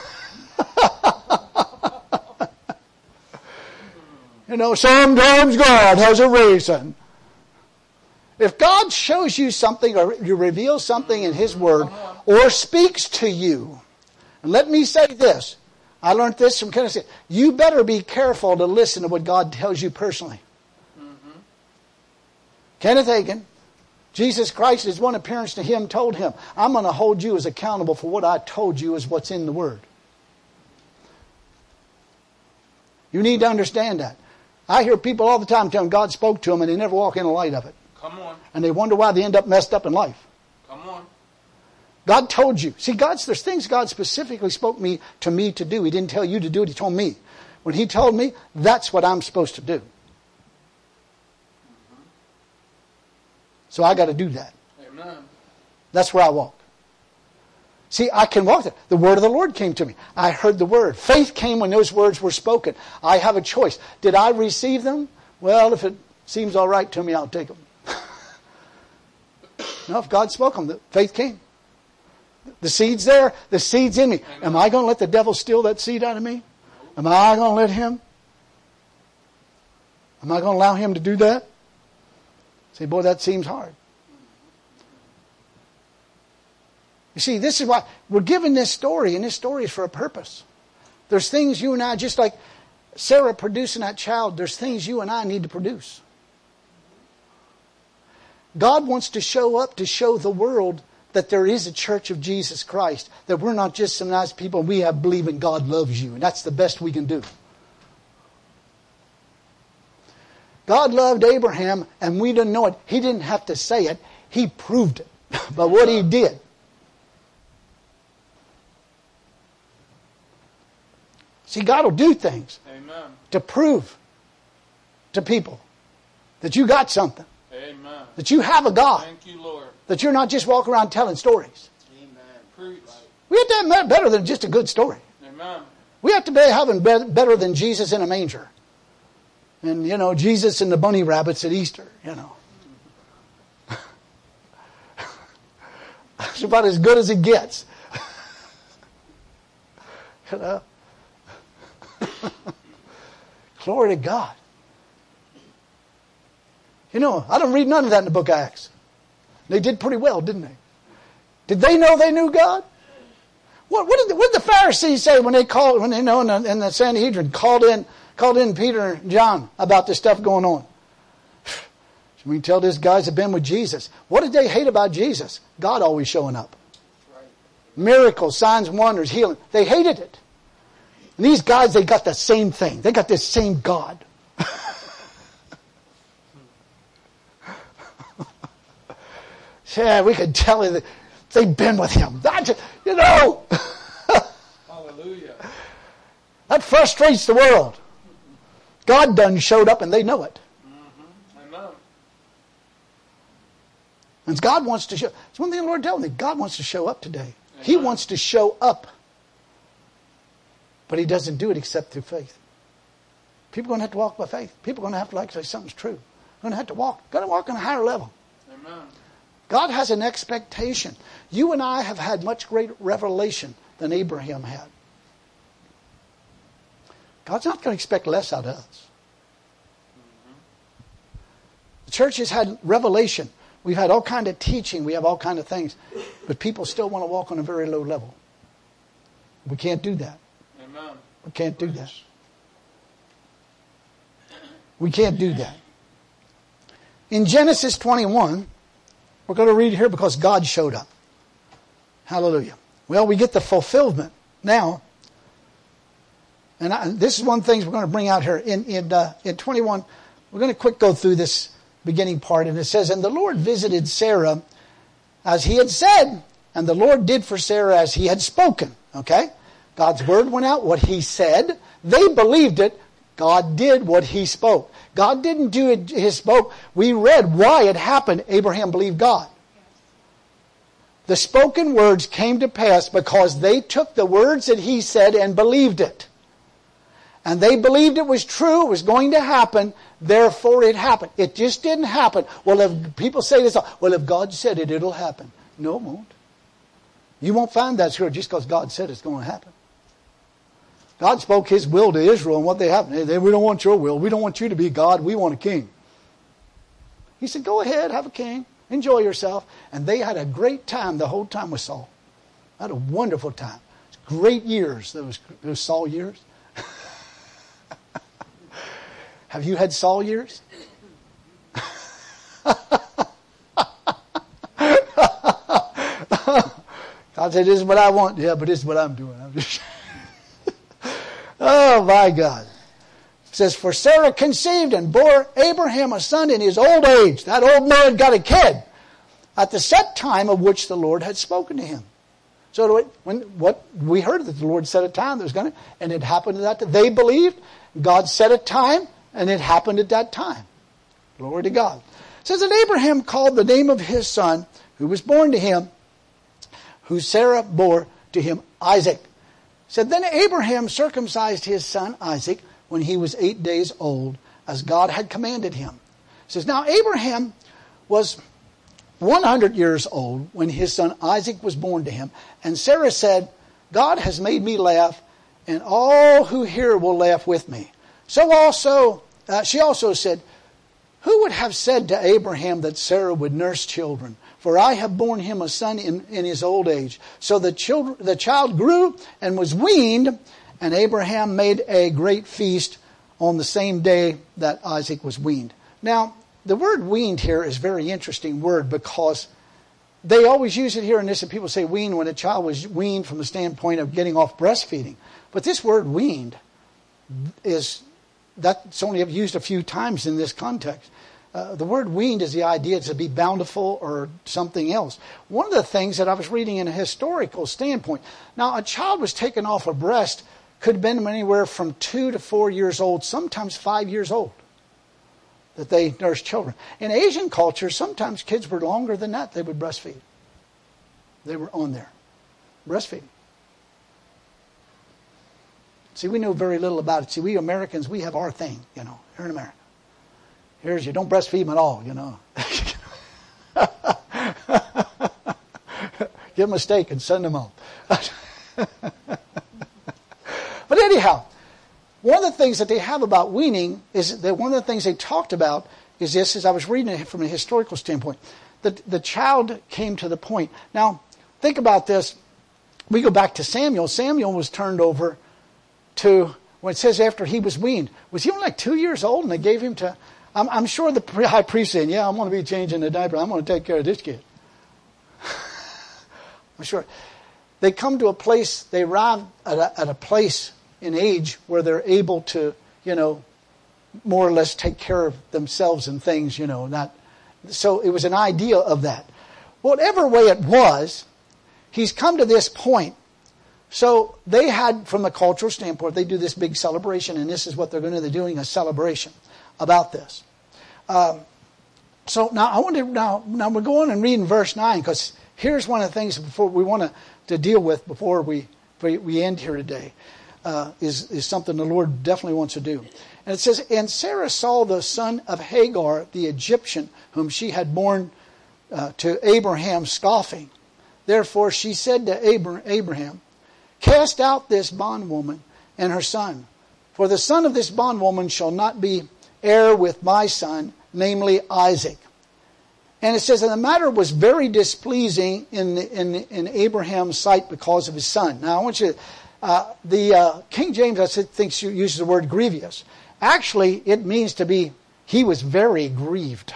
You know, sometimes God has a reason. If God shows you something or you reveal something in His Word or speaks to you, and let me say this, I learned this from Kenneth Hagin. You better be careful to listen to what God tells you personally. Mm-hmm. Kenneth Hagin, Jesus Christ, his one appearance to him, told him, I'm going to hold you as accountable for what I told you is what's in the Word. You need to understand that. I hear people all the time telling God spoke to them and they never walk in the light of it. Come on. And they wonder why they end up messed up in life. Come on. God told you. See, God's, there's things God specifically spoke me to me to do. He didn't tell you to do it. He told me. When He told me, that's what I'm supposed to do. So I got to do that. Amen. That's where I walk. See, I can walk there. The word of the Lord came to me. I heard the word. Faith came when those words were spoken. I have a choice. Did I receive them? Well, if it seems all right to me, I'll take them. No, if God spoke them, the faith came. The seed's there. The seed's in me. Am I going to let the devil steal that seed out of me? Am I going to let him? Am I going to allow him to do that? Say, boy, that seems hard. You see, this is why we're given this story, and this story is for a purpose. There's things you and I, just like Sarah producing that child, there's things you and I need to produce. God wants to show up to show the world that there is a church of Jesus Christ. That we're not just some nice people. We have believing God loves you. And that's the best we can do. God loved Abraham and we didn't know it. He didn't have to say it. He proved it by what He did. See, God will do things Amen. to prove to people that you got something. Amen. That you have a God. Thank you, Lord. That you're not just walking around telling stories. Amen. Preach. We have to have better than just a good story. Amen. We have to be having be- better than Jesus in a manger. And, you know, Jesus and the bunny rabbits at Easter, you know. It's about as good as it gets. You know? Glory to God. You know, I don't read none of that in the book of Acts. They did pretty well, didn't they? Did they know they knew God? What, what, did, the, what did the Pharisees say when they called, when they know in the, in the Sanhedrin called in, called in Peter and John about this stuff going on? We can tell these guys have been with Jesus. What did they hate about Jesus? God always showing up. Right. Miracles, signs and wonders, healing. They hated it. And these guys, they got the same thing. They got this same God. Yeah, we could tell you that they've been with Him. That's, you know. Hallelujah. That frustrates the world. God done showed up and they know it. Mm-hmm. Amen. And God wants to show. It's one thing the Lord told me. God wants to show up today. Amen. He wants to show up. But He doesn't do it except through faith. People are going to have to walk by faith. People are going to have to like say something's true. They're going to have to walk. Got to walk on a higher level. Amen. God has an expectation. You and I have had much greater revelation than Abraham had. God's not going to expect less out of us. Mm-hmm. The church has had revelation. We've had all kind of teaching. We have all kind of things. But people still want to walk on a very low level. We can't do that. Amen. We can't do that. We can't do that. In Genesis twenty-one, we're going to read here because God showed up. Hallelujah. Well, we get the fulfillment now. And I, this is one of the things we're going to bring out here. In, in, uh, in twenty-one, we're going to quick go through this beginning part. And it says, and the Lord visited Sarah as He had said, and the Lord did for Sarah as He had spoken. Okay? God's word went out, what He said. They believed it. God did what He spoke. God didn't do it, His spoke. We read why it happened. Abraham believed God. The spoken words came to pass because they took the words that He said and believed it. And they believed it was true, it was going to happen, therefore it happened. It just didn't happen. Well, if people say this, well, if God said it, it'll happen. No, it won't. You won't find that scripture just because God said it's going to happen. God spoke His will to Israel and what they happened. They, we don't want your will. We don't want you to be God. We want a king. He said, go ahead, have a king. Enjoy yourself. And they had a great time the whole time with Saul. They had a wonderful time. Great years, those, those Saul years. Have you had Saul years? God said, this is what I want. Yeah, but this is what I'm doing. I'm just... Oh, my God. It says, for Sarah conceived and bore Abraham a son in his old age. That old man got a kid at the set time of which the Lord had spoken to him. So when what we heard that the Lord set a time that was going to, and it happened at that. They believed. God set a time, and it happened at that time. Glory to God. It says that Abraham called the name of his son, who was born to him, who Sarah bore to him, Isaac. Said, then Abraham circumcised his son Isaac when he was eight days old, as God had commanded him. It says, now Abraham was one hundred years old when his son Isaac was born to him. And Sarah said, God has made me laugh, and all who hear will laugh with me. So also, uh, she also said, who would have said to Abraham that Sarah would nurse children? For I have borne him a son in, in his old age. So the, children, the child grew and was weaned, And Abraham made a great feast on the same day that Isaac was weaned. Now, the word weaned here is a very interesting word because they always use it here in this, and people say weaned when a child was weaned from the standpoint of getting off breastfeeding. But this word weaned is, that's only used a few times in this context. Uh, the word weaned is the idea to be bountiful or something else. One of the things that I was reading in a historical standpoint, now a child was taken off a breast, could have been anywhere from two to four years old, sometimes five years old, that they nursed children. In Asian culture, sometimes kids were longer than that. They would breastfeed. They were on there, breastfeeding. See, we know very little about it. See, we Americans, we have our thing, you know, here in America. Here's you don't breastfeed them at all, you know. Give them a steak and send them home. But anyhow, one of the things that they have about weaning is that one of the things they talked about is this, as I was reading it from a historical standpoint, that the child came to the point. Now, think about this. We go back to Samuel. Samuel was turned over to, when it says after he was weaned, was he only like two years old and they gave him to, I'm, I'm sure the high priest said, yeah, I'm going to be changing the diaper. I'm going to take care of this kid. I'm sure. They come to a place, they arrive at a, at a place in age where they're able to, you know, more or less take care of themselves and things, you know. Not, so it was an idea of that. Whatever way it was, he's come to this point. So they had, from a cultural standpoint, they do this big celebration, and this is what they're going to do. They're doing a celebration about this. Um, so now I want to now now we're going and reading verse nine, because here's one of the things before we want to, to deal with before we we, we end here today. Uh, is, is something the Lord definitely wants to do. And it says, and Sarah saw the son of Hagar, the Egyptian, whom she had borne uh, to Abraham, scoffing. Therefore she said to Abra- Abraham, cast out this bondwoman and her son, for the son of this bondwoman shall not be heir with my son, namely Isaac. And it says, and the matter was very displeasing in, in, in Abraham's sight because of his son. Now I want you to, Uh, the uh, King James, I think, uses the word grievous. Actually, it means to be, he was very grieved.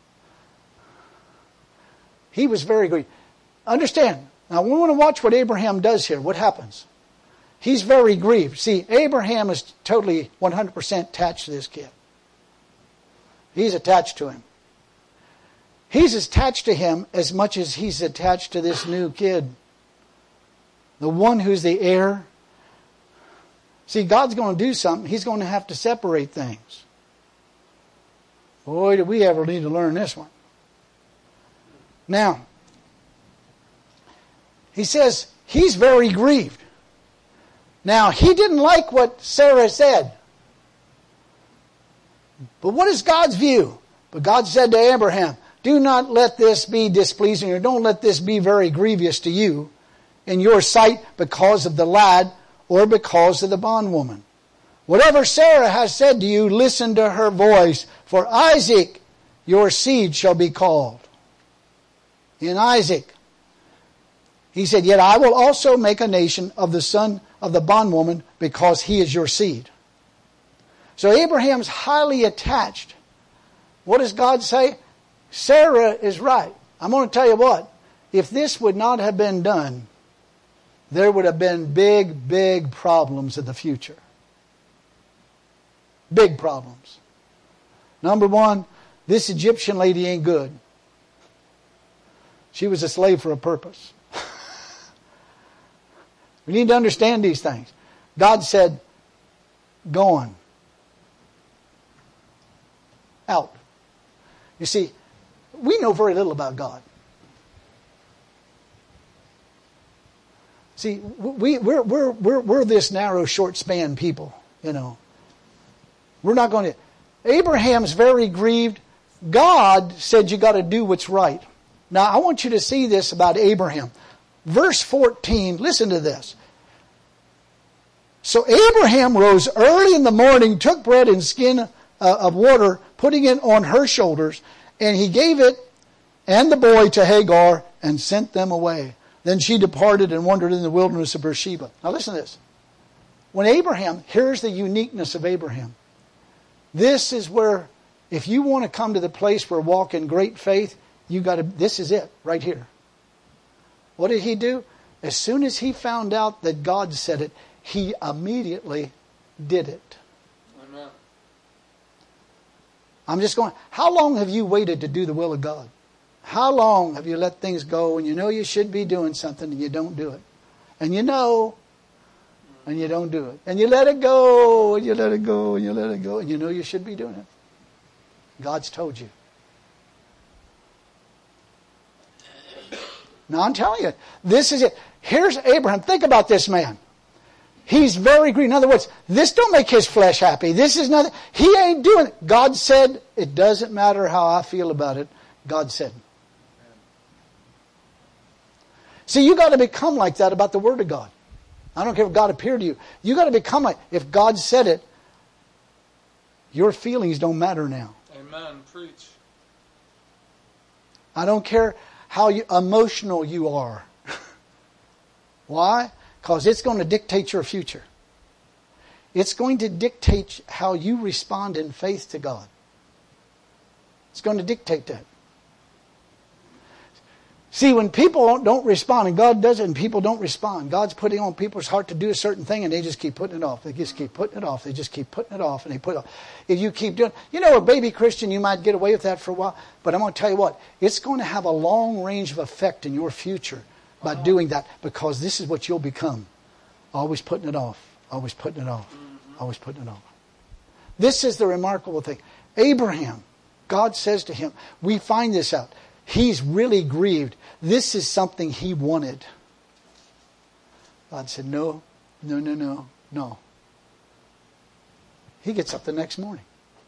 He was very grieved. Understand, now we want to watch what Abraham does here. What happens? He's very grieved. See, Abraham is totally one hundred percent attached to this kid. He's attached to him. He's attached to him as much as he's attached to this new kid. The one who's the heir. See, God's going to do something. He's going to have to separate things. Boy, do we ever need to learn this one. Now, he says he's very grieved. Now, he didn't like what Sarah said. But what is God's view? But God said to Abraham, do not let this be displeasing, or don't let this be very grievous to you in your sight because of the lad or because of the bondwoman. Whatever Sarah has said to you, listen to her voice. For Isaac, your seed shall be called. In Isaac, he said, yet I will also make a nation of the son of the bondwoman because he is your seed. So Abraham's highly attached. What does God say? Sarah is right. I'm going to tell you what. If this would not have been done, there would have been big, big problems in the future. Big problems. Number one, this Egyptian lady ain't good. She was a slave for a purpose. We need to understand these things. God said, go on. Out. You see, we know very little about God. See, we, we're, we're, we're, we're this narrow, short span people, you know. We're not going to... Abraham's very grieved. God said you got to do what's right. Now, I want you to see this about Abraham. Verse fourteen, listen to this. So Abraham rose early in the morning, took bread and skin uh, of water, putting it on her shoulders, and he gave it and the boy to Hagar and sent them away. Then she departed and wandered in the wilderness of Beersheba. Now listen to this. when Abraham, here's the uniqueness of Abraham. This is where, if you want to come to the place where walk in great faith, you got to, this is it, right here. What did he do? As soon as he found out that God said it, he immediately did it. Amen. I'm just going, how long have you waited to do the will of God? How long have you let things go and you know you should be doing something and you don't do it? And you know, and you don't do it. And you let it go, and you let it go, and you let it go, and you know you should be doing it. God's told you. Now I'm telling you, this is it. Here's Abraham. Think about this man. He's very greedy. In other words, this don't make his flesh happy. This is nothing. He ain't doing it. God said, it doesn't matter how I feel about it. God said. See, you got to become like that about the Word of God. I don't care if God appeared to you. You got to become like, if God said it, your feelings don't matter now. Amen. Preach. I don't care how you, emotional you are. Why? Because it's going to dictate your future. It's going to dictate how you respond in faith to God. It's going to dictate that. See, when people don't respond, and God does it, and people don't respond, God's putting on people's heart to do a certain thing, and they just keep putting it off. They just keep putting it off. They just keep putting it off, and they put it off. If you keep doing, you know, a baby Christian, you might get away with that for a while, but I'm going to tell you what, it's going to have a long range of effect in your future by doing that, because this is what you'll become. Always putting it off. Always putting it off. Always putting it off. This is the remarkable thing. Abraham, God says to him, we find this out. He's really grieved. This is something he wanted. God said, no, no, no, no, no. He gets up the next morning.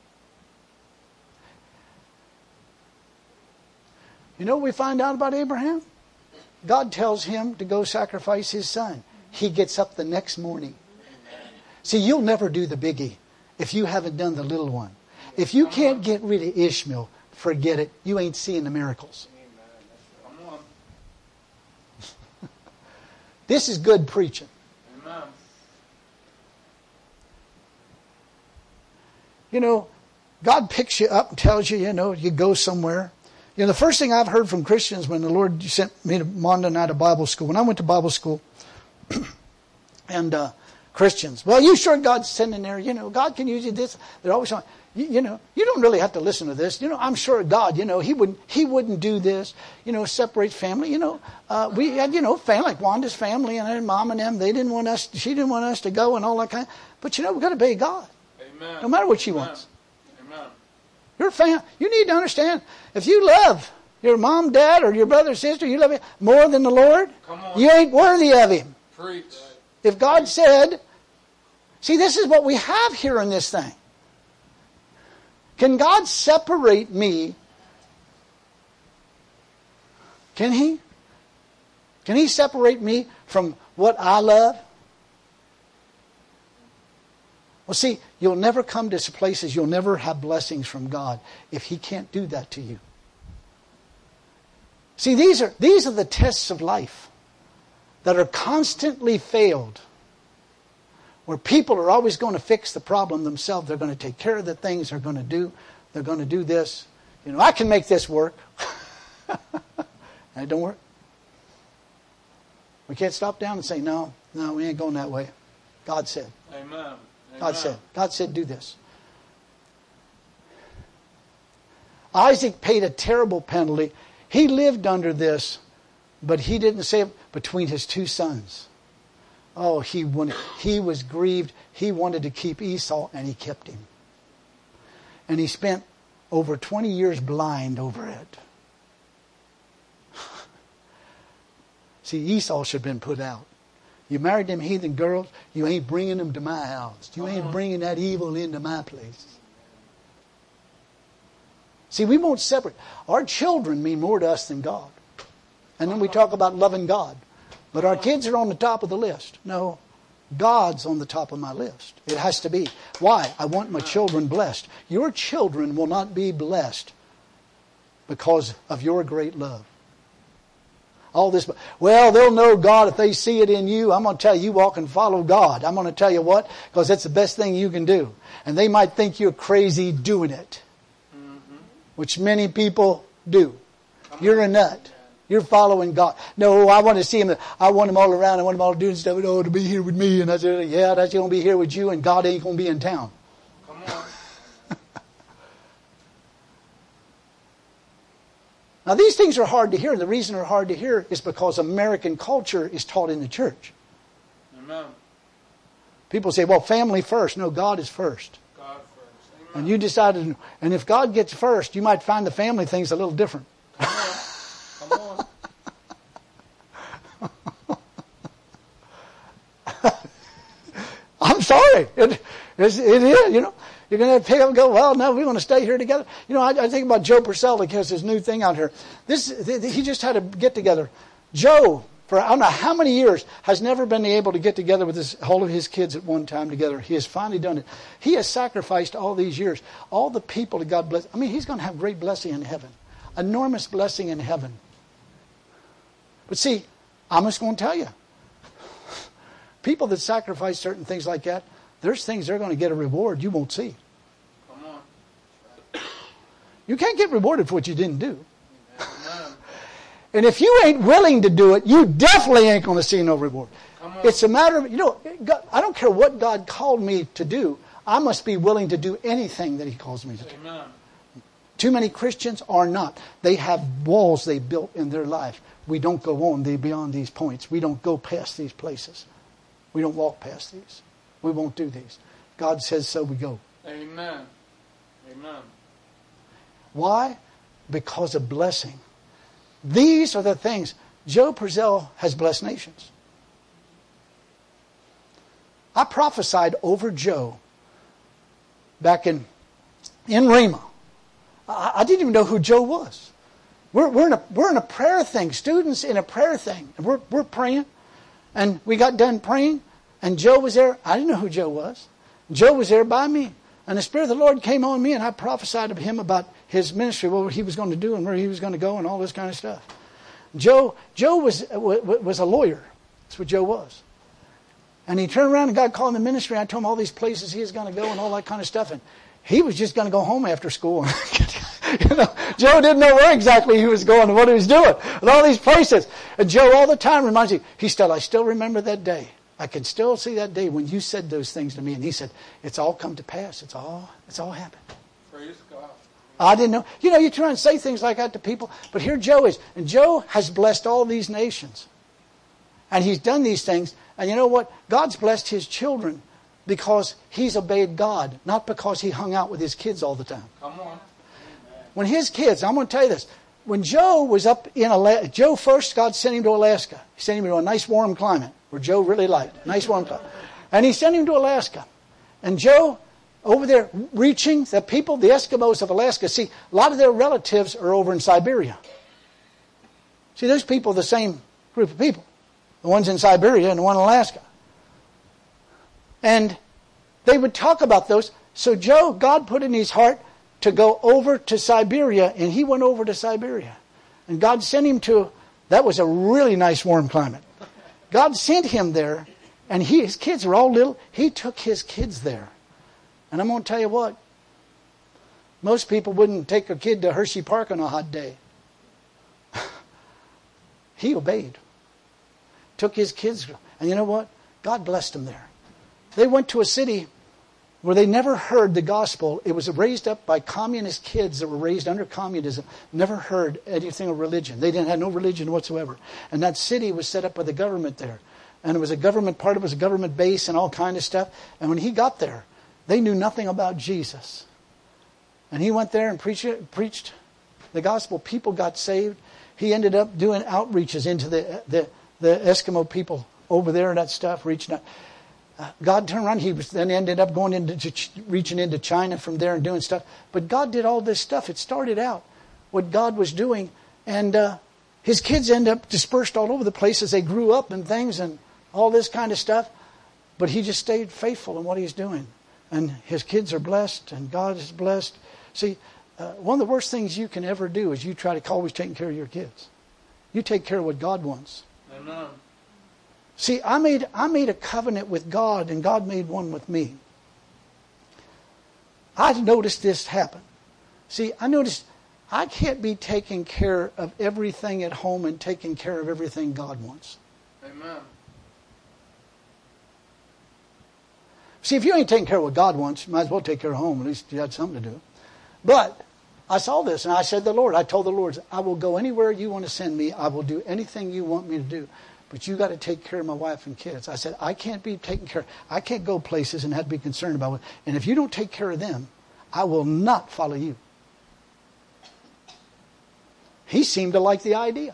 You know what we find out about Abraham? God tells him to go sacrifice his son. He gets up the next morning. See, you'll never do the biggie if you haven't done the little one. If you can't get rid of Ishmael, forget it. You ain't seeing the miracles. This is good preaching. Amen. You know, God picks you up and tells you, you know, you go somewhere. You know, the first thing I've heard from Christians when the Lord sent me to Monday night of Bible school, when I went to Bible school, and uh, Christians, well, you sure God's sending there, you know, God can use you this. They're always saying, you, you know, you don't really have to listen to this. You know, I'm sure God, you know, he wouldn't, he wouldn't do this, you know, separate family. You know, uh, we had, you know, family, like Wanda's family and her mom and them, they didn't want us, she didn't want us to go and all that kind of, but you know, we've got to obey God. Amen. No matter what she Amen. wants. Amen. Your family, you need to understand, if you love your mom, dad, or your brother, sister, you love him more than the Lord, Come on. you ain't worthy of him. Preach. If God said, see, this is what we have here in this thing. Can God separate me? Can He? Can He separate me from what I love? Well, see, you'll never come to places, you'll never have blessings from God if He can't do that to you. See, these are, these are the tests of life that are constantly failed. Where people are always going to fix the problem themselves. They're going to take care of the things they're going to do. They're going to do this. You know, I can make this work. And it don't work. We can't stop down and say, no, no, we ain't going that way. God said. Amen. Amen. God said. God said, do this. Isaac paid a terrible penalty. He lived under this, but he didn't say it between his two sons. Oh, he wanted, he was grieved. He wanted to keep Esau, and he kept him. And he spent over twenty years blind over it. See, Esau should have been put out. You married them heathen girls, you ain't bringing them to my house. You ain't bringing that evil into my place. See, we won't separate. Our children mean more to us than God. And then we talk about loving God. But our kids are on the top of the list. No, God's on the top of my list. It has to be. Why? I want my children blessed. Your children will not be blessed because of your great love. All this, well, they'll know God if they see it in you. I'm going to tell you, you walk and follow God. I'm going to tell you what, because that's the best thing you can do. And they might think you're crazy doing it, mm-hmm. which many people do. Come you're on. a nut. You're following God. No, I want to see him. I want them all around. I want them all doing stuff. Oh, to be here with me. And I said, yeah, that's going to be here with you, and God ain't going to be in town. Come on. Now, these things are hard to hear, and the reason they're hard to hear is because American culture is taught in the church. Amen. People say, well, family first. No, God is first. God first. Amen. And you decided, and if God gets first, you might find the family things a little different. Come on. Come on. I'm sorry. It, it is, you know. You're going to pick up and go, well, no, we want to stay here together. You know, I, I think about Joe Purcell. He has his new thing out here. This, he just had a get together. Joe, for I don't know how many years, has never been able to get together with his, all of his kids at one time together. He has finally done it. He has sacrificed all these years. All the people that God bless. I mean, he's going to have great blessing in heaven. Enormous blessing in heaven. But see, I'm just going to tell you. People that sacrifice certain things like that, there's things they're going to get a reward you won't see. Come on. You can't get rewarded for what you didn't do. Amen. And if you ain't willing to do it, you definitely ain't going to see no reward. Come on. It's a matter of, you know, God, I don't care what God called me to do. I must be willing to do anything that he calls me to do. Amen. Too many Christians are not. They have walls they built in their life. We don't go on beyond these points. We don't go past these places. We don't walk past these. We won't do these. God says so, we go. Amen. Amen. Why? Because of blessing. These are the things. Joe Purcell has blessed nations. I prophesied over Joe back in, in Rhema. I, I didn't even know who Joe was. We're, we're, in a, we're in a prayer thing. Students in a prayer thing. And we're, we're praying. And we got done praying. And Joe was there. I didn't know who Joe was. Joe was there by me. And the Spirit of the Lord came on me, and I prophesied to him about his ministry, what he was going to do and where he was going to go and all this kind of stuff. Joe Joe was was a lawyer. That's what Joe was. And he turned around and God called him to ministry. I told him all these places he was going to go and all that kind of stuff. And he was just going to go home after school. You know, Joe didn't know where exactly he was going and what he was doing. And all these places. And Joe all the time reminds me, he said, I still remember that day. I can still see that day when you said those things to me. And he said, it's all come to pass. It's all, it's all happened. Praise God. I didn't know. You know, you try and say things like that to people. But here Joe is. And Joe has blessed all these nations. And he's done these things. And you know what? God's blessed his children because he's obeyed God. Not because he hung out with his kids all the time. Come on. When his kids, I'm going to tell you this. When Joe was up in Alaska, Joe first, God sent him to Alaska. He sent him to a nice warm climate where Joe really liked. Nice warm climate. And he sent him to Alaska. And Joe, over there, reaching the people, the Eskimos of Alaska. See, a lot of their relatives are over in Siberia. See, those people are the same group of people. The ones in Siberia and the one in Alaska. And they would talk about those. So Joe, God put in his heart to go over to Siberia, and he went over to Siberia. And God sent him to, that was a really nice warm climate. God sent him there, and he, his kids were all little. He took his kids there. And I'm going to tell you what, most people wouldn't take a kid to Hershey Park on a hot day. He obeyed. Took his kids, and you know what? God blessed them there. They went to a city where they never heard the gospel. It was raised up by communist kids that were raised under communism, never heard anything of religion. They didn't have no religion whatsoever. And that city was set up by the government there. And it was a government, part of it was a government base and all kind of stuff. And when he got there, they knew nothing about Jesus. And he went there and preached, preached the gospel. People got saved. He ended up doing outreaches into the, the, the Eskimo people over there and that stuff, reaching out. Uh, God turned around. He was, then ended up going into reaching into China from there and doing stuff. But God did all this stuff. It started out what God was doing, and uh, his kids end up dispersed all over the place as they grew up and things and all this kind of stuff. But he just stayed faithful in what he's doing, and his kids are blessed, and God is blessed. See, uh, one of the worst things you can ever do is you try to always take care of your kids. You take care of what God wants. Amen. See, I made I made a covenant with God, and God made one with me. I noticed this happen. See, I noticed I can't be taking care of everything at home and taking care of everything God wants. Amen. See, if you ain't taking care of what God wants, you might as well take care of home. At least you had something to do. But I saw this, and I said to the Lord, I told the Lord, I will go anywhere you want to send me. I will do anything you want me to do. But you got to take care of my wife and kids. I said, I can't be taking care. I can't go places and have to be concerned about it. And if you don't take care of them, I will not follow you. He seemed to like the idea.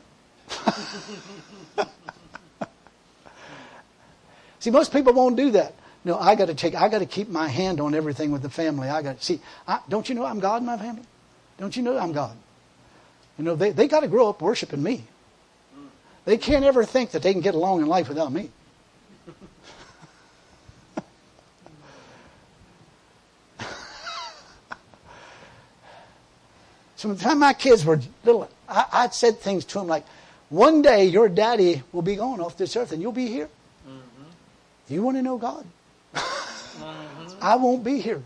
See, most people won't do that. No, I got to take. I got to keep my hand on everything with the family. I got to see. I, don't you know I'm God in my family? Don't you know I'm God? You know they they got to grow up worshiping me. They can't ever think that they can get along in life without me. So by the time my kids were little, I, I said things to them like, one day your daddy will be gone off this earth and you'll be here. Mm-hmm. You want to know God? Mm-hmm. I won't be here.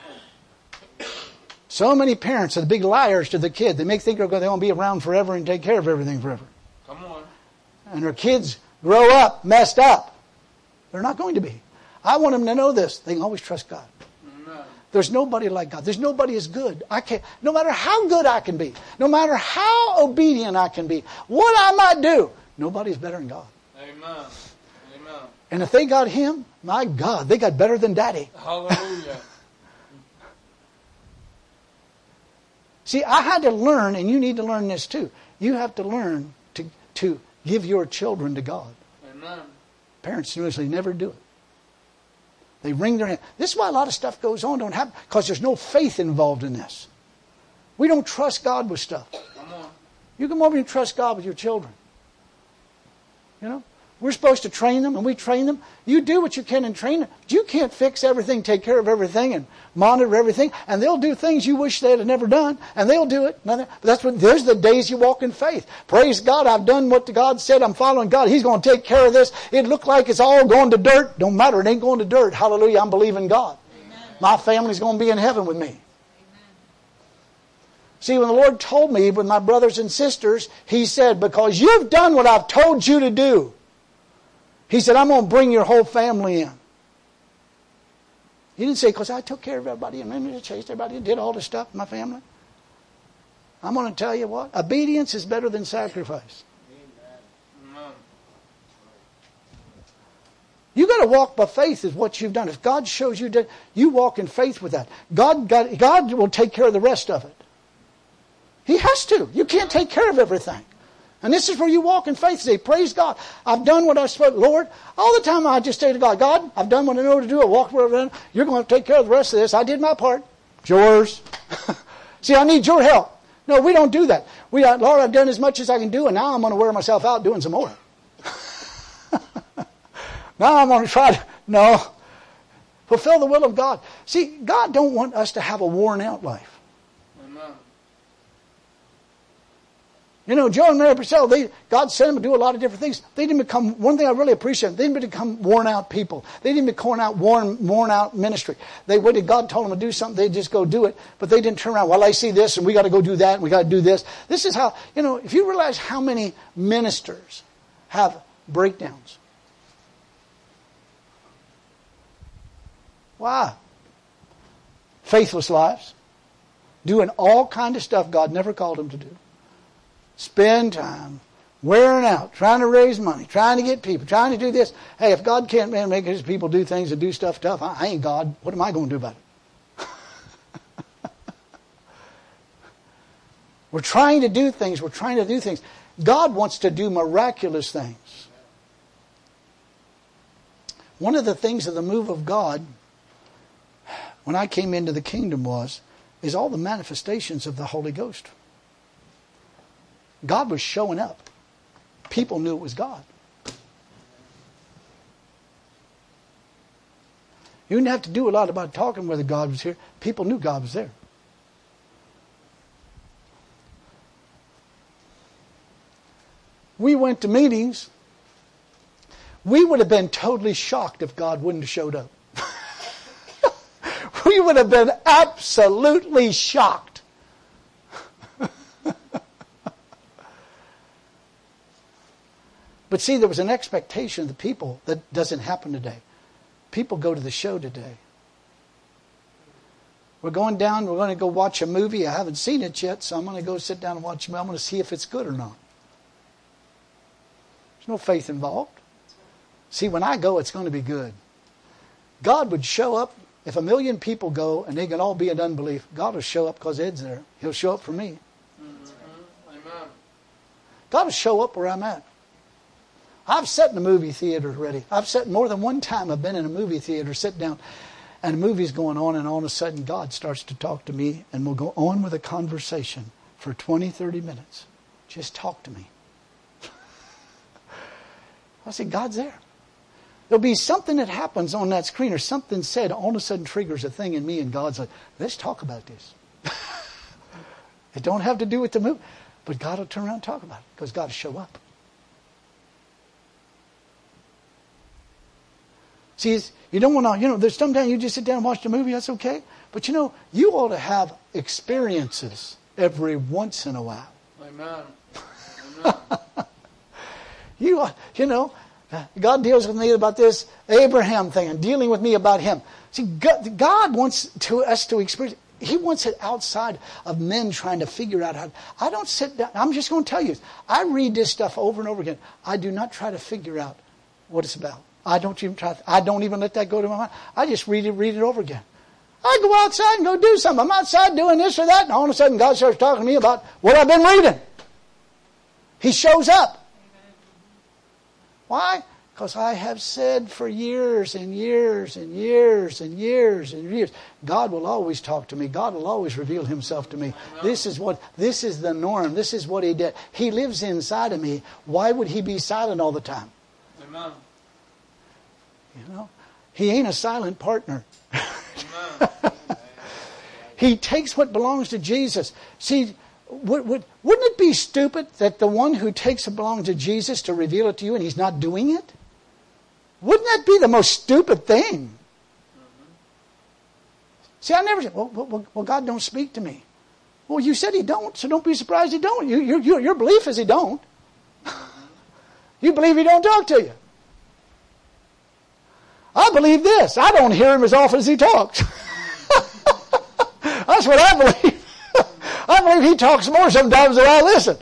So many parents are the big liars to the kid. They make think they're going to be around forever and take care of everything forever. Come on. And their kids grow up messed up. They're not going to be. I want them to know this. They can always trust God. Amen. There's nobody like God. There's nobody as good. I can't. No matter how good I can be, no matter how obedient I can be, what I might do, nobody's better than God. Amen. Amen. And if they got Him, my God, they got better than Daddy. Hallelujah. See, I had to learn, and you need to learn this too. You have to learn to to give your children to God. Amen. Parents usually never do it. They wring their hand. This is why a lot of stuff goes on, don't happen, because there's no faith involved in this. We don't trust God with stuff. Come on. You come over and trust God with your children. You know? We're supposed to train them, and we train them. You do what you can in training. But you can't fix everything, take care of everything, and monitor everything. And they'll do things you wish they'd have never done, and they'll do it. But that's what. There's the days you walk in faith. Praise God, I've done what God said. I'm following God. He's going to take care of this. It looked like it's all going to dirt. Don't matter. It ain't going to dirt. Hallelujah. I'm believing God. Amen. My family's going to be in heaven with me. Amen. See, when the Lord told me with my brothers and sisters, He said, because you've done what I've told you to do, He said, I'm going to bring your whole family in. He didn't say, because I took care of everybody and then chased everybody and did all this stuff in my family. I'm going to tell you what, obedience is better than sacrifice. Amen. You got to walk by faith is what you've done. If God shows you that, you walk in faith with that. God, God, God will take care of the rest of it. He has to. You can't take care of everything. And this is where you walk in faith. Say, praise God. I've done what I supposed. Lord, all the time I just say to God, God, I've done what I know to do. I walked where I've done. You're going to take care of the rest of this. I did my part. It's yours. See, I need your help. No, we don't do that. We, Lord, I've done as much as I can do, and now I'm going to wear myself out doing some more. Now I'm going to try to, no. Fulfill the will of God. See, God don't want us to have a worn out life. You know, Joe and Mary Purcell, they, God sent them to do a lot of different things. They didn't become, one thing I really appreciate, they didn't become worn out people. They didn't become out, worn, worn out ministry. They waited, God told them to do something, they just go do it. But they didn't turn around, well, I see this and we got to go do that and we got to do this. This is how, you know, if you realize how many ministers have breakdowns. Why? Faithless lives. Doing all kind of stuff God never called them to do. Spend time wearing out, trying to raise money, trying to get people, trying to do this. Hey, if God can't man, make His people do things and do stuff tough, I ain't God. What am I going to do about it? We're trying to do things. We're trying to do things. God wants to do miraculous things. One of the things of the move of God when I came into the kingdom was, is all the manifestations of the Holy Ghost. God was showing up. People knew it was God. You didn't have to do a lot about talking whether God was here. People knew God was there. we went to meetings, we would have been totally shocked if God wouldn't have showed up. We would have been absolutely shocked. But see, there was an expectation of the people that doesn't happen today. People go to the show today. We're going down, we're going to go watch a movie. I haven't seen it yet, so I'm going to go sit down and watch it. I'm going to see if it's good or not. There's no faith involved. See, when I go, it's going to be good. God would show up. If a million people go and they can all be in unbelief, God will show up because Ed's there. He'll show up for me. Mm-hmm. Amen. God will show up where I'm at. I've sat in a movie theater already. I've sat more than one time. I've been in a movie theater, sit down, and a movie's going on, and all of a sudden God starts to talk to me, and we'll go on with a conversation for twenty, thirty minutes. Just talk to me. I say, God's there. There'll be something that happens on that screen or something said all of a sudden triggers a thing in me, and God's like, let's talk about this. It don't have to do with the movie, but God will turn around and talk about it because God will show up. See, you don't want to, you know, there's sometimes you just sit down and watch the movie, that's okay. But you know, you ought to have experiences every once in a while. Amen. Amen. you, you know, God deals with me about this Abraham thing and dealing with me about him. See, God, God wants to, us to experience. He wants it outside of men trying to figure out how. I don't sit down. I'm just going to tell you. I read this stuff over and over again. I do not try to figure out what it's about. I don't even try. I don't even let that go to my mind. I just read it, read it over again. I go outside and go do something. I'm outside doing this or that, and all of a sudden God starts talking to me about what I've been reading. He shows up. Why? Because I have said for years and years and years and years and years, God will always talk to me. God will always reveal himself to me. This is what, this is the norm. This is what he did. He lives inside of me. Why would he be silent all the time? Amen. You know, he ain't a silent partner. He takes what belongs to Jesus. See, would, would, wouldn't it be stupid that the one who takes what belongs to Jesus to reveal it to you and he's not doing it? Wouldn't that be the most stupid thing? Mm-hmm. See, I never said, well, well, well, God don't speak to me. Well, you said he don't, so don't be surprised he don't. You, you, you, your belief is he don't. You believe he don't talk to you. I believe this. I don't hear him as often as he talks. That's what I believe. I believe he talks more sometimes than I listen.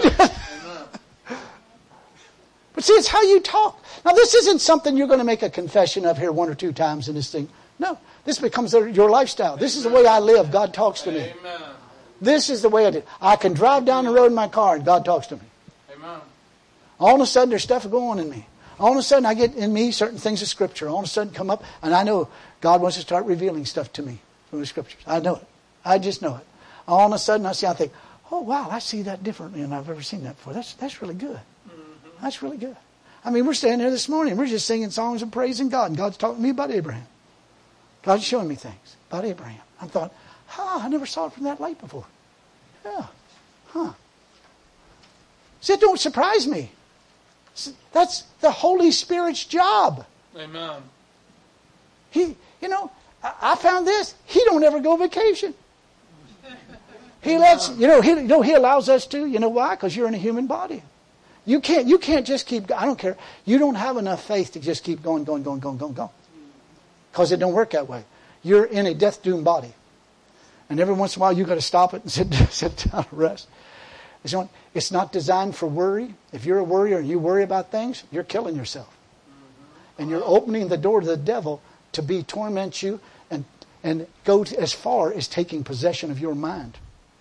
But see, it's how you talk. Now, this isn't something you're going to make a confession of here one or two times in this thing. No, this becomes your lifestyle. This is the way I live. God talks to me. Amen. This is the way I do. I can drive down the road in my car and God talks to me. Amen. All of a sudden, there's stuff going on in me. All of a sudden, I get in me certain things of Scripture. All of a sudden, come up, and I know God wants to start revealing stuff to me from the Scriptures. I know it. I just know it. All of a sudden, I see, I think, oh, wow, I see that differently than I've ever seen that before. That's that's really good. Mm-hmm. That's really good. I mean, we're standing here this morning. We're just singing songs of praising God, and God's talking to me about Abraham. God's showing me things about Abraham. I thought, huh, I never saw it from that light before. Yeah. Huh. See, it don't surprise me. That's the Holy Spirit's job. Amen. He, you know, I, I found this. He don't ever go vacation. He lets, you know, he, you know, he allows us to. You know why? Because you're in a human body. You can't, you can't just keep, I don't care. You don't have enough faith to just keep going, going, going, going, going, going. Because it don't work that way. You're in a death-doomed body. And every once in a while you got to stop it and sit, sit down and rest. It's not designed for worry. If you're a worrier and you worry about things, you're killing yourself. And you're opening the door to the devil to be torment you and, and go to, as far as taking possession of your mind.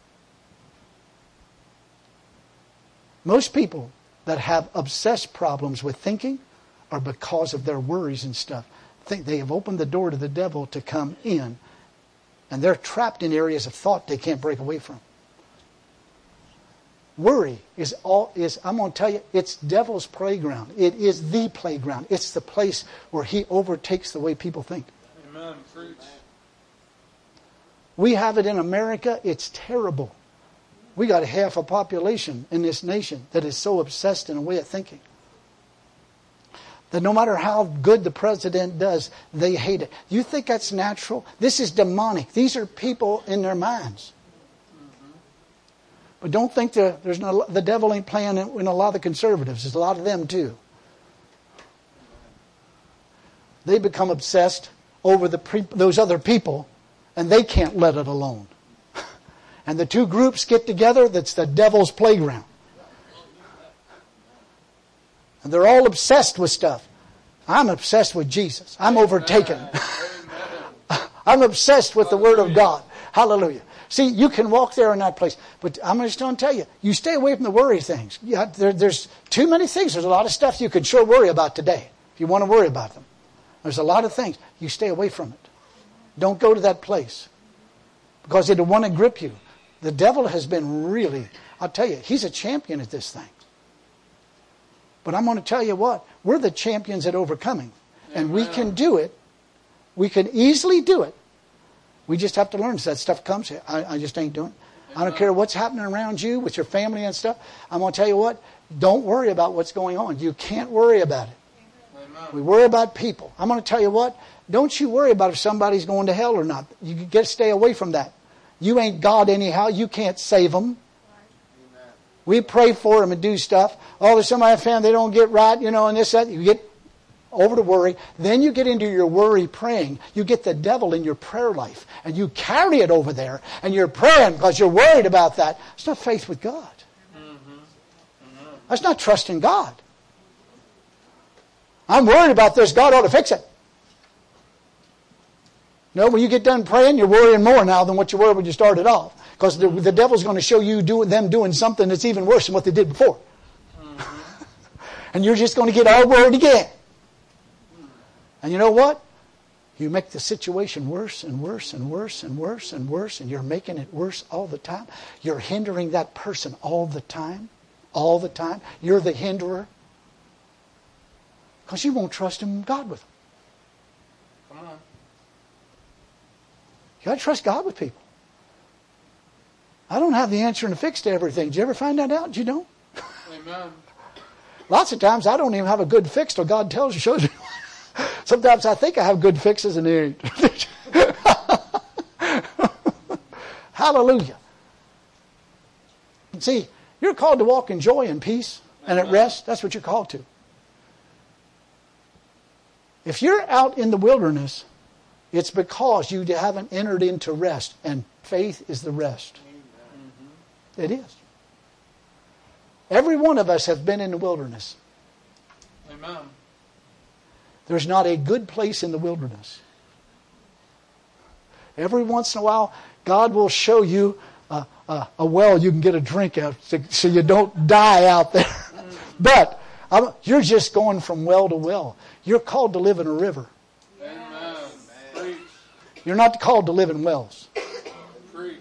Most people that have obsessed problems with thinking are because of their worries and stuff. Think they have opened the door to the devil to come in, and they're trapped in areas of thought they can't break away from. Worry is all is I'm going to tell you, it's devil's playground. It is the playground. It's the place where he overtakes the way people think. Amen. Preach. We have it in America. It's terrible. We got half a population in this nation that is so obsessed in a way of thinking that no matter how good the president does, they hate it. You think that's natural? This is demonic. These are people in their minds. Mm-hmm. But don't think the, there's no, the devil ain't playing in, in a lot of the conservatives. There's a lot of them too. They become obsessed over the pre, those other people, and they can't let it alone. And the two groups get together, that's the devil's playground. And they're all obsessed with stuff. I'm obsessed with Jesus. I'm overtaken. I'm obsessed with the Word of God. Hallelujah. See, you can walk there in that place. But I'm just going to tell you, you stay away from the worry things. Yeah, there, there's too many things. There's a lot of stuff you can sure worry about today, if you want to worry about them. There's a lot of things. You stay away from it. Don't go to that place. Because it'll want to grip you. The devil has been really, I'll tell you, he's a champion at this thing. But I'm going to tell you what, we're the champions at overcoming. And Amen. We can do it. We can easily do it. We just have to learn. So that stuff comes, I, I just ain't doing it. I don't care what's happening around you with your family and stuff. I'm going to tell you what, don't worry about what's going on. You can't worry about it. Amen. We worry about people. I'm going to tell you what, don't you worry about if somebody's going to hell or not. You get to stay away from that. You ain't God anyhow. You can't save them. Amen. We pray for them and do stuff. Oh, there's somebody in the family, they don't get right, you know, and this, that. You get over to worry. Then you get into your worry praying. You get the devil in your prayer life. And you carry it over there. And you're praying because you're worried about that. It's not faith with God. Mm-hmm. Mm-hmm. That's not trusting God. I'm worried about this. God ought to fix it. No, when you get done praying, you're worrying more now than what you were when you started off. Because the, the devil's going to show you doing, them doing something that's even worse than what they did before. Mm-hmm. And you're just going to get all worried again. And you know what? You make the situation worse and worse and worse and worse and worse, and you're making it worse all the time. You're hindering that person all the time. All the time. You're the hinderer. Because you won't trust him, God with them. Come on. You got to trust God with people. I don't have the answer and the fix to everything. Did you ever find that out? You don't? Amen. Lots of times I don't even have a good fix till God tells you, shows you. Sometimes I think I have good fixes and they ain't. Hallelujah. See, you're called to walk in joy and peace and at rest. That's what you're called to. If you're out in the wilderness, it's because you haven't entered into rest. And faith is the rest. Mm-hmm. It is. Every one of us have been in the wilderness. Amen. There's not a good place in the wilderness. Every once in a while, God will show you a, a, a well you can get a drink out so, so you don't die out there. But I'm, you're just going from well to well. You're called to live in a river. Amen. Preach. You're not called to live in wells. Preach.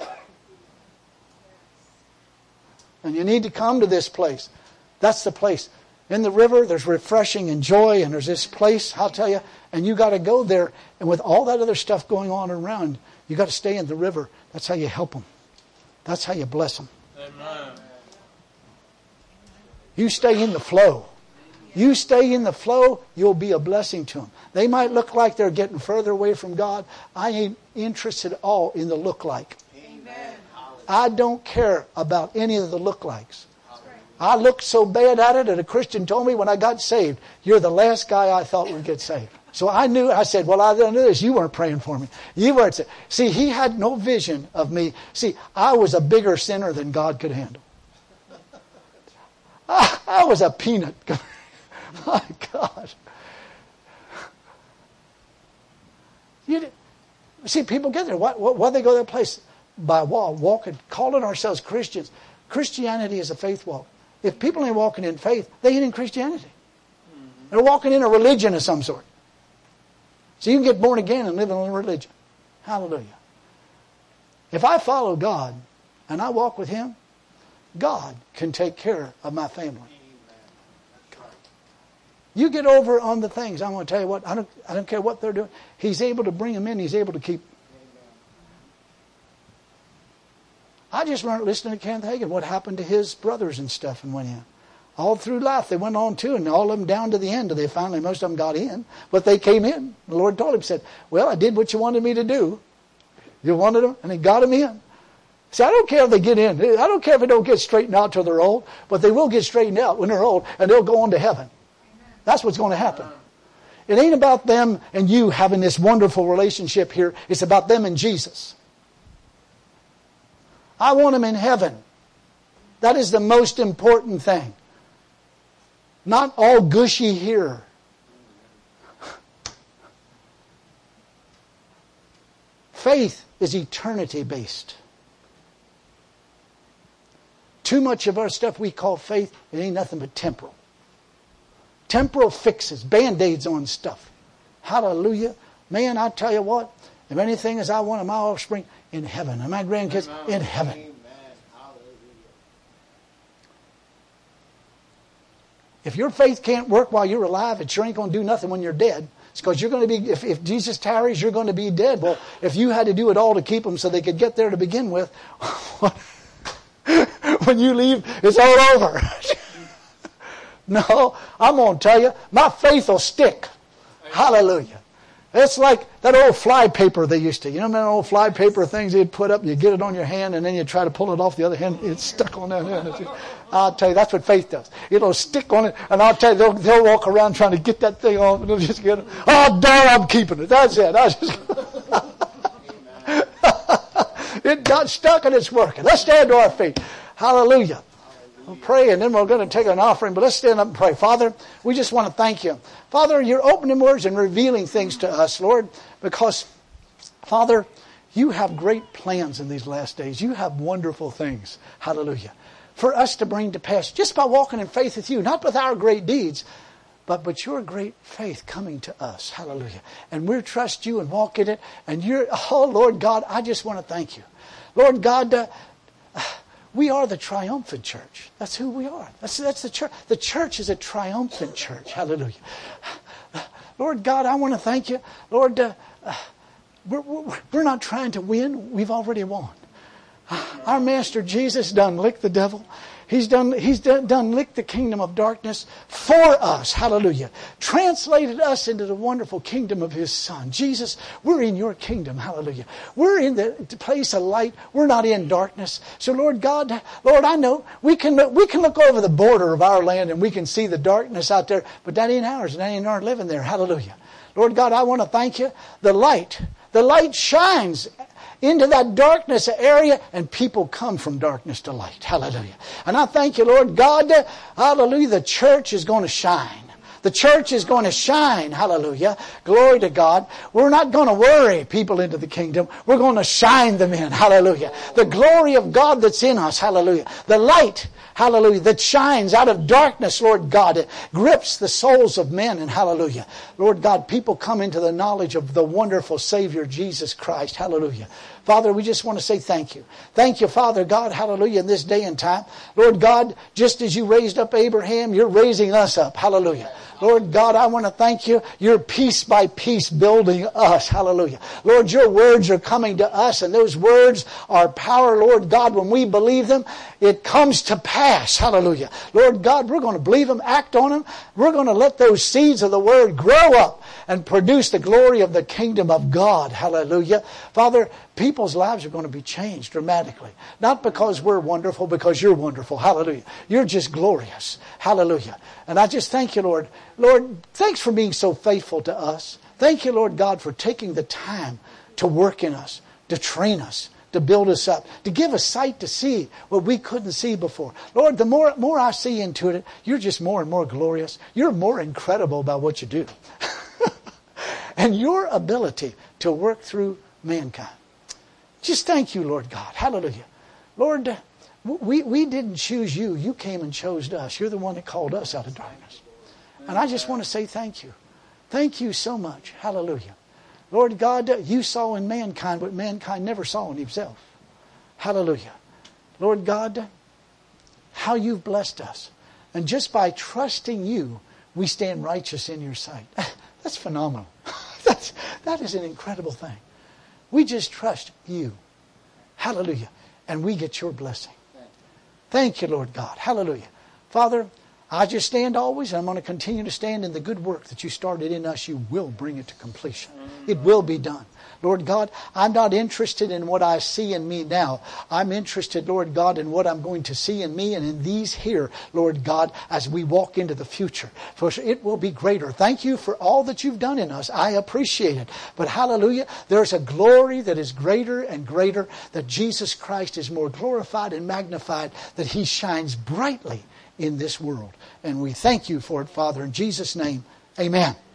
And you need to come to this place. That's the place. In the river, there's refreshing and joy, and there's this place, I'll tell you, and you got to go there. And with all that other stuff going on around, you got to stay in the river. That's how you help them. That's how you bless them. Amen. You stay in the flow. You stay in the flow, you'll be a blessing to them. They might look like they're getting further away from God. I ain't interested at all in the look like. Amen. I don't care about any of the look likes. I looked so bad at it that a Christian told me when I got saved, you're the last guy I thought would get saved. So I knew, I said, well, I didn't know this. You weren't praying for me. You weren't. See, he had no vision of me. See, I was a bigger sinner than God could handle. I, I was a peanut. My God. You, see, people get there. Why, why they go to that place? By walk, walking, calling ourselves Christians. Christianity is a faith walk. If people ain't walking in faith, they ain't in Christianity. Mm-hmm. They're walking in a religion of some sort. So you can get born again and live in a religion. Hallelujah. If I follow God and I walk with Him, God can take care of my family. You get over on the things. I'm going to tell you what, I don't, I don't care what they're doing. He's able to bring them in. He's able to keep. I just learned listening to Kenneth Hagin what happened to his brothers and stuff and went in. All through life they went on too, and all of them down to the end. They finally, most of them got in, but they came in. The Lord told him, said, well, I did what you wanted me to do. You wanted them, and he got them in. See, I don't care if they get in. I don't care if they don't get straightened out till they're old, but they will get straightened out when they're old, and they'll go on to heaven. That's what's going to happen. It ain't about them and you having this wonderful relationship here. It's about them and Jesus. I want them in heaven. That is the most important thing. Not all gushy here. Faith is eternity based. Too much of our stuff we call faith, it ain't nothing but temporal. Temporal fixes, band-aids on stuff. Hallelujah. Man, I tell you what, if anything is I want of my offspring, in heaven. And my grandkids, Amen. In heaven. Amen. If your faith can't work while you're alive, it sure ain't going to do nothing when you're dead. It's because you're going to be, if, if Jesus tarries, you're going to be dead. Well, if you had to do it all to keep them so they could get there to begin with, when you leave, it's all over. No, I'm going to tell you, my faith will stick. Hallelujah. It's like that old fly paper they used to. You know, that old fly paper things they'd put up, you get it on your hand, and then you try to pull it off the other hand, it's stuck on that hand. I'll tell you, that's what faith does. It'll stick on it, and I'll tell you, they'll, they'll walk around trying to get that thing off, and they'll just get it. Oh, darn, I'm keeping it. That's it. I just it got stuck, and it's working. Let's stand to our feet. Hallelujah. We'll pray, and then we're going to take an offering, but let's stand up and pray. Father, we just want to thank you. Father, you're opening words and revealing things to us, Lord, because, Father, you have great plans in these last days. You have wonderful things, hallelujah, for us to bring to pass just by walking in faith with you, not with our great deeds, but, but your great faith coming to us, hallelujah. And we trust you and walk in it, and you're, oh, Lord God, I just want to thank you. Lord God, uh, we are the triumphant church. That's who we are. That's, that's the church. The church is a triumphant church. Hallelujah. Lord God, I want to thank you. Lord, uh, we're, we're not trying to win. We've already won. Our Master Jesus done licked the devil. He's done, he's done, done licked the kingdom of darkness for us. Hallelujah. Translated us into the wonderful kingdom of His Son. Jesus, we're in your kingdom. Hallelujah. We're in the place of light. We're not in darkness. So Lord God, Lord, I know we can, we can look over the border of our land and we can see the darkness out there, but that ain't ours and that ain't our living there. Hallelujah. Lord God, I want to thank you. The light, the light shines into that darkness area, and people come from darkness to light. Hallelujah. And I thank you, Lord God. Hallelujah. The church is going to shine. The church is going to shine. Hallelujah. Glory to God. We're not going to worry people into the kingdom. We're going to shine them in. Hallelujah. The glory of God that's in us. Hallelujah. The light, hallelujah, that shines out of darkness, Lord God, it grips the souls of men. And hallelujah. Lord God, people come into the knowledge of the wonderful Savior, Jesus Christ. Hallelujah. Father, we just want to say thank you. Thank you, Father God, hallelujah, in this day and time. Lord God, just as you raised up Abraham, you're raising us up. Hallelujah. Lord God, I want to thank you. You're piece by piece building us. Hallelujah. Lord, your words are coming to us, and those words are power, Lord God. When we believe them, it comes to pass. Hallelujah. Lord God, we're going to believe them, act on them. We're going to let those seeds of the word grow up and produce the glory of the kingdom of God. Hallelujah. Father, people's lives are going to be changed dramatically. Not because we're wonderful, because you're wonderful. Hallelujah. You're just glorious. Hallelujah. And I just thank you, Lord. Lord, thanks for being so faithful to us. Thank you, Lord God, for taking the time to work in us, to train us, to build us up, to give us sight to see what we couldn't see before. Lord, the more, more I see into it, you're just more and more glorious. You're more incredible about what you do. And your ability to work through mankind. Just thank you, Lord God. Hallelujah. Lord, we, we didn't choose you. You came and chose us. You're the one that called us out of darkness. And I just want to say thank you. Thank you so much. Hallelujah. Lord God, you saw in mankind what mankind never saw in himself. Hallelujah. Lord God, how you've blessed us. And just by trusting you, we stand righteous in your sight. That's phenomenal. That's, that is an incredible thing. We just trust you. Hallelujah. and we get your blessing. Thank you, Lord God. Hallelujah. Father, I just stand always, and I'm going to continue to stand in the good work that you started in us. You will bring it to completion. It will be done. Lord God, I'm not interested in what I see in me now. I'm interested, Lord God, in what I'm going to see in me and in these here, Lord God, as we walk into the future. For it will be greater. Thank you for all that you've done in us. I appreciate it. But hallelujah, there's a glory that is greater and greater, that Jesus Christ is more glorified and magnified, that He shines brightly in this world. And we thank you for it, Father. In Jesus' name, amen.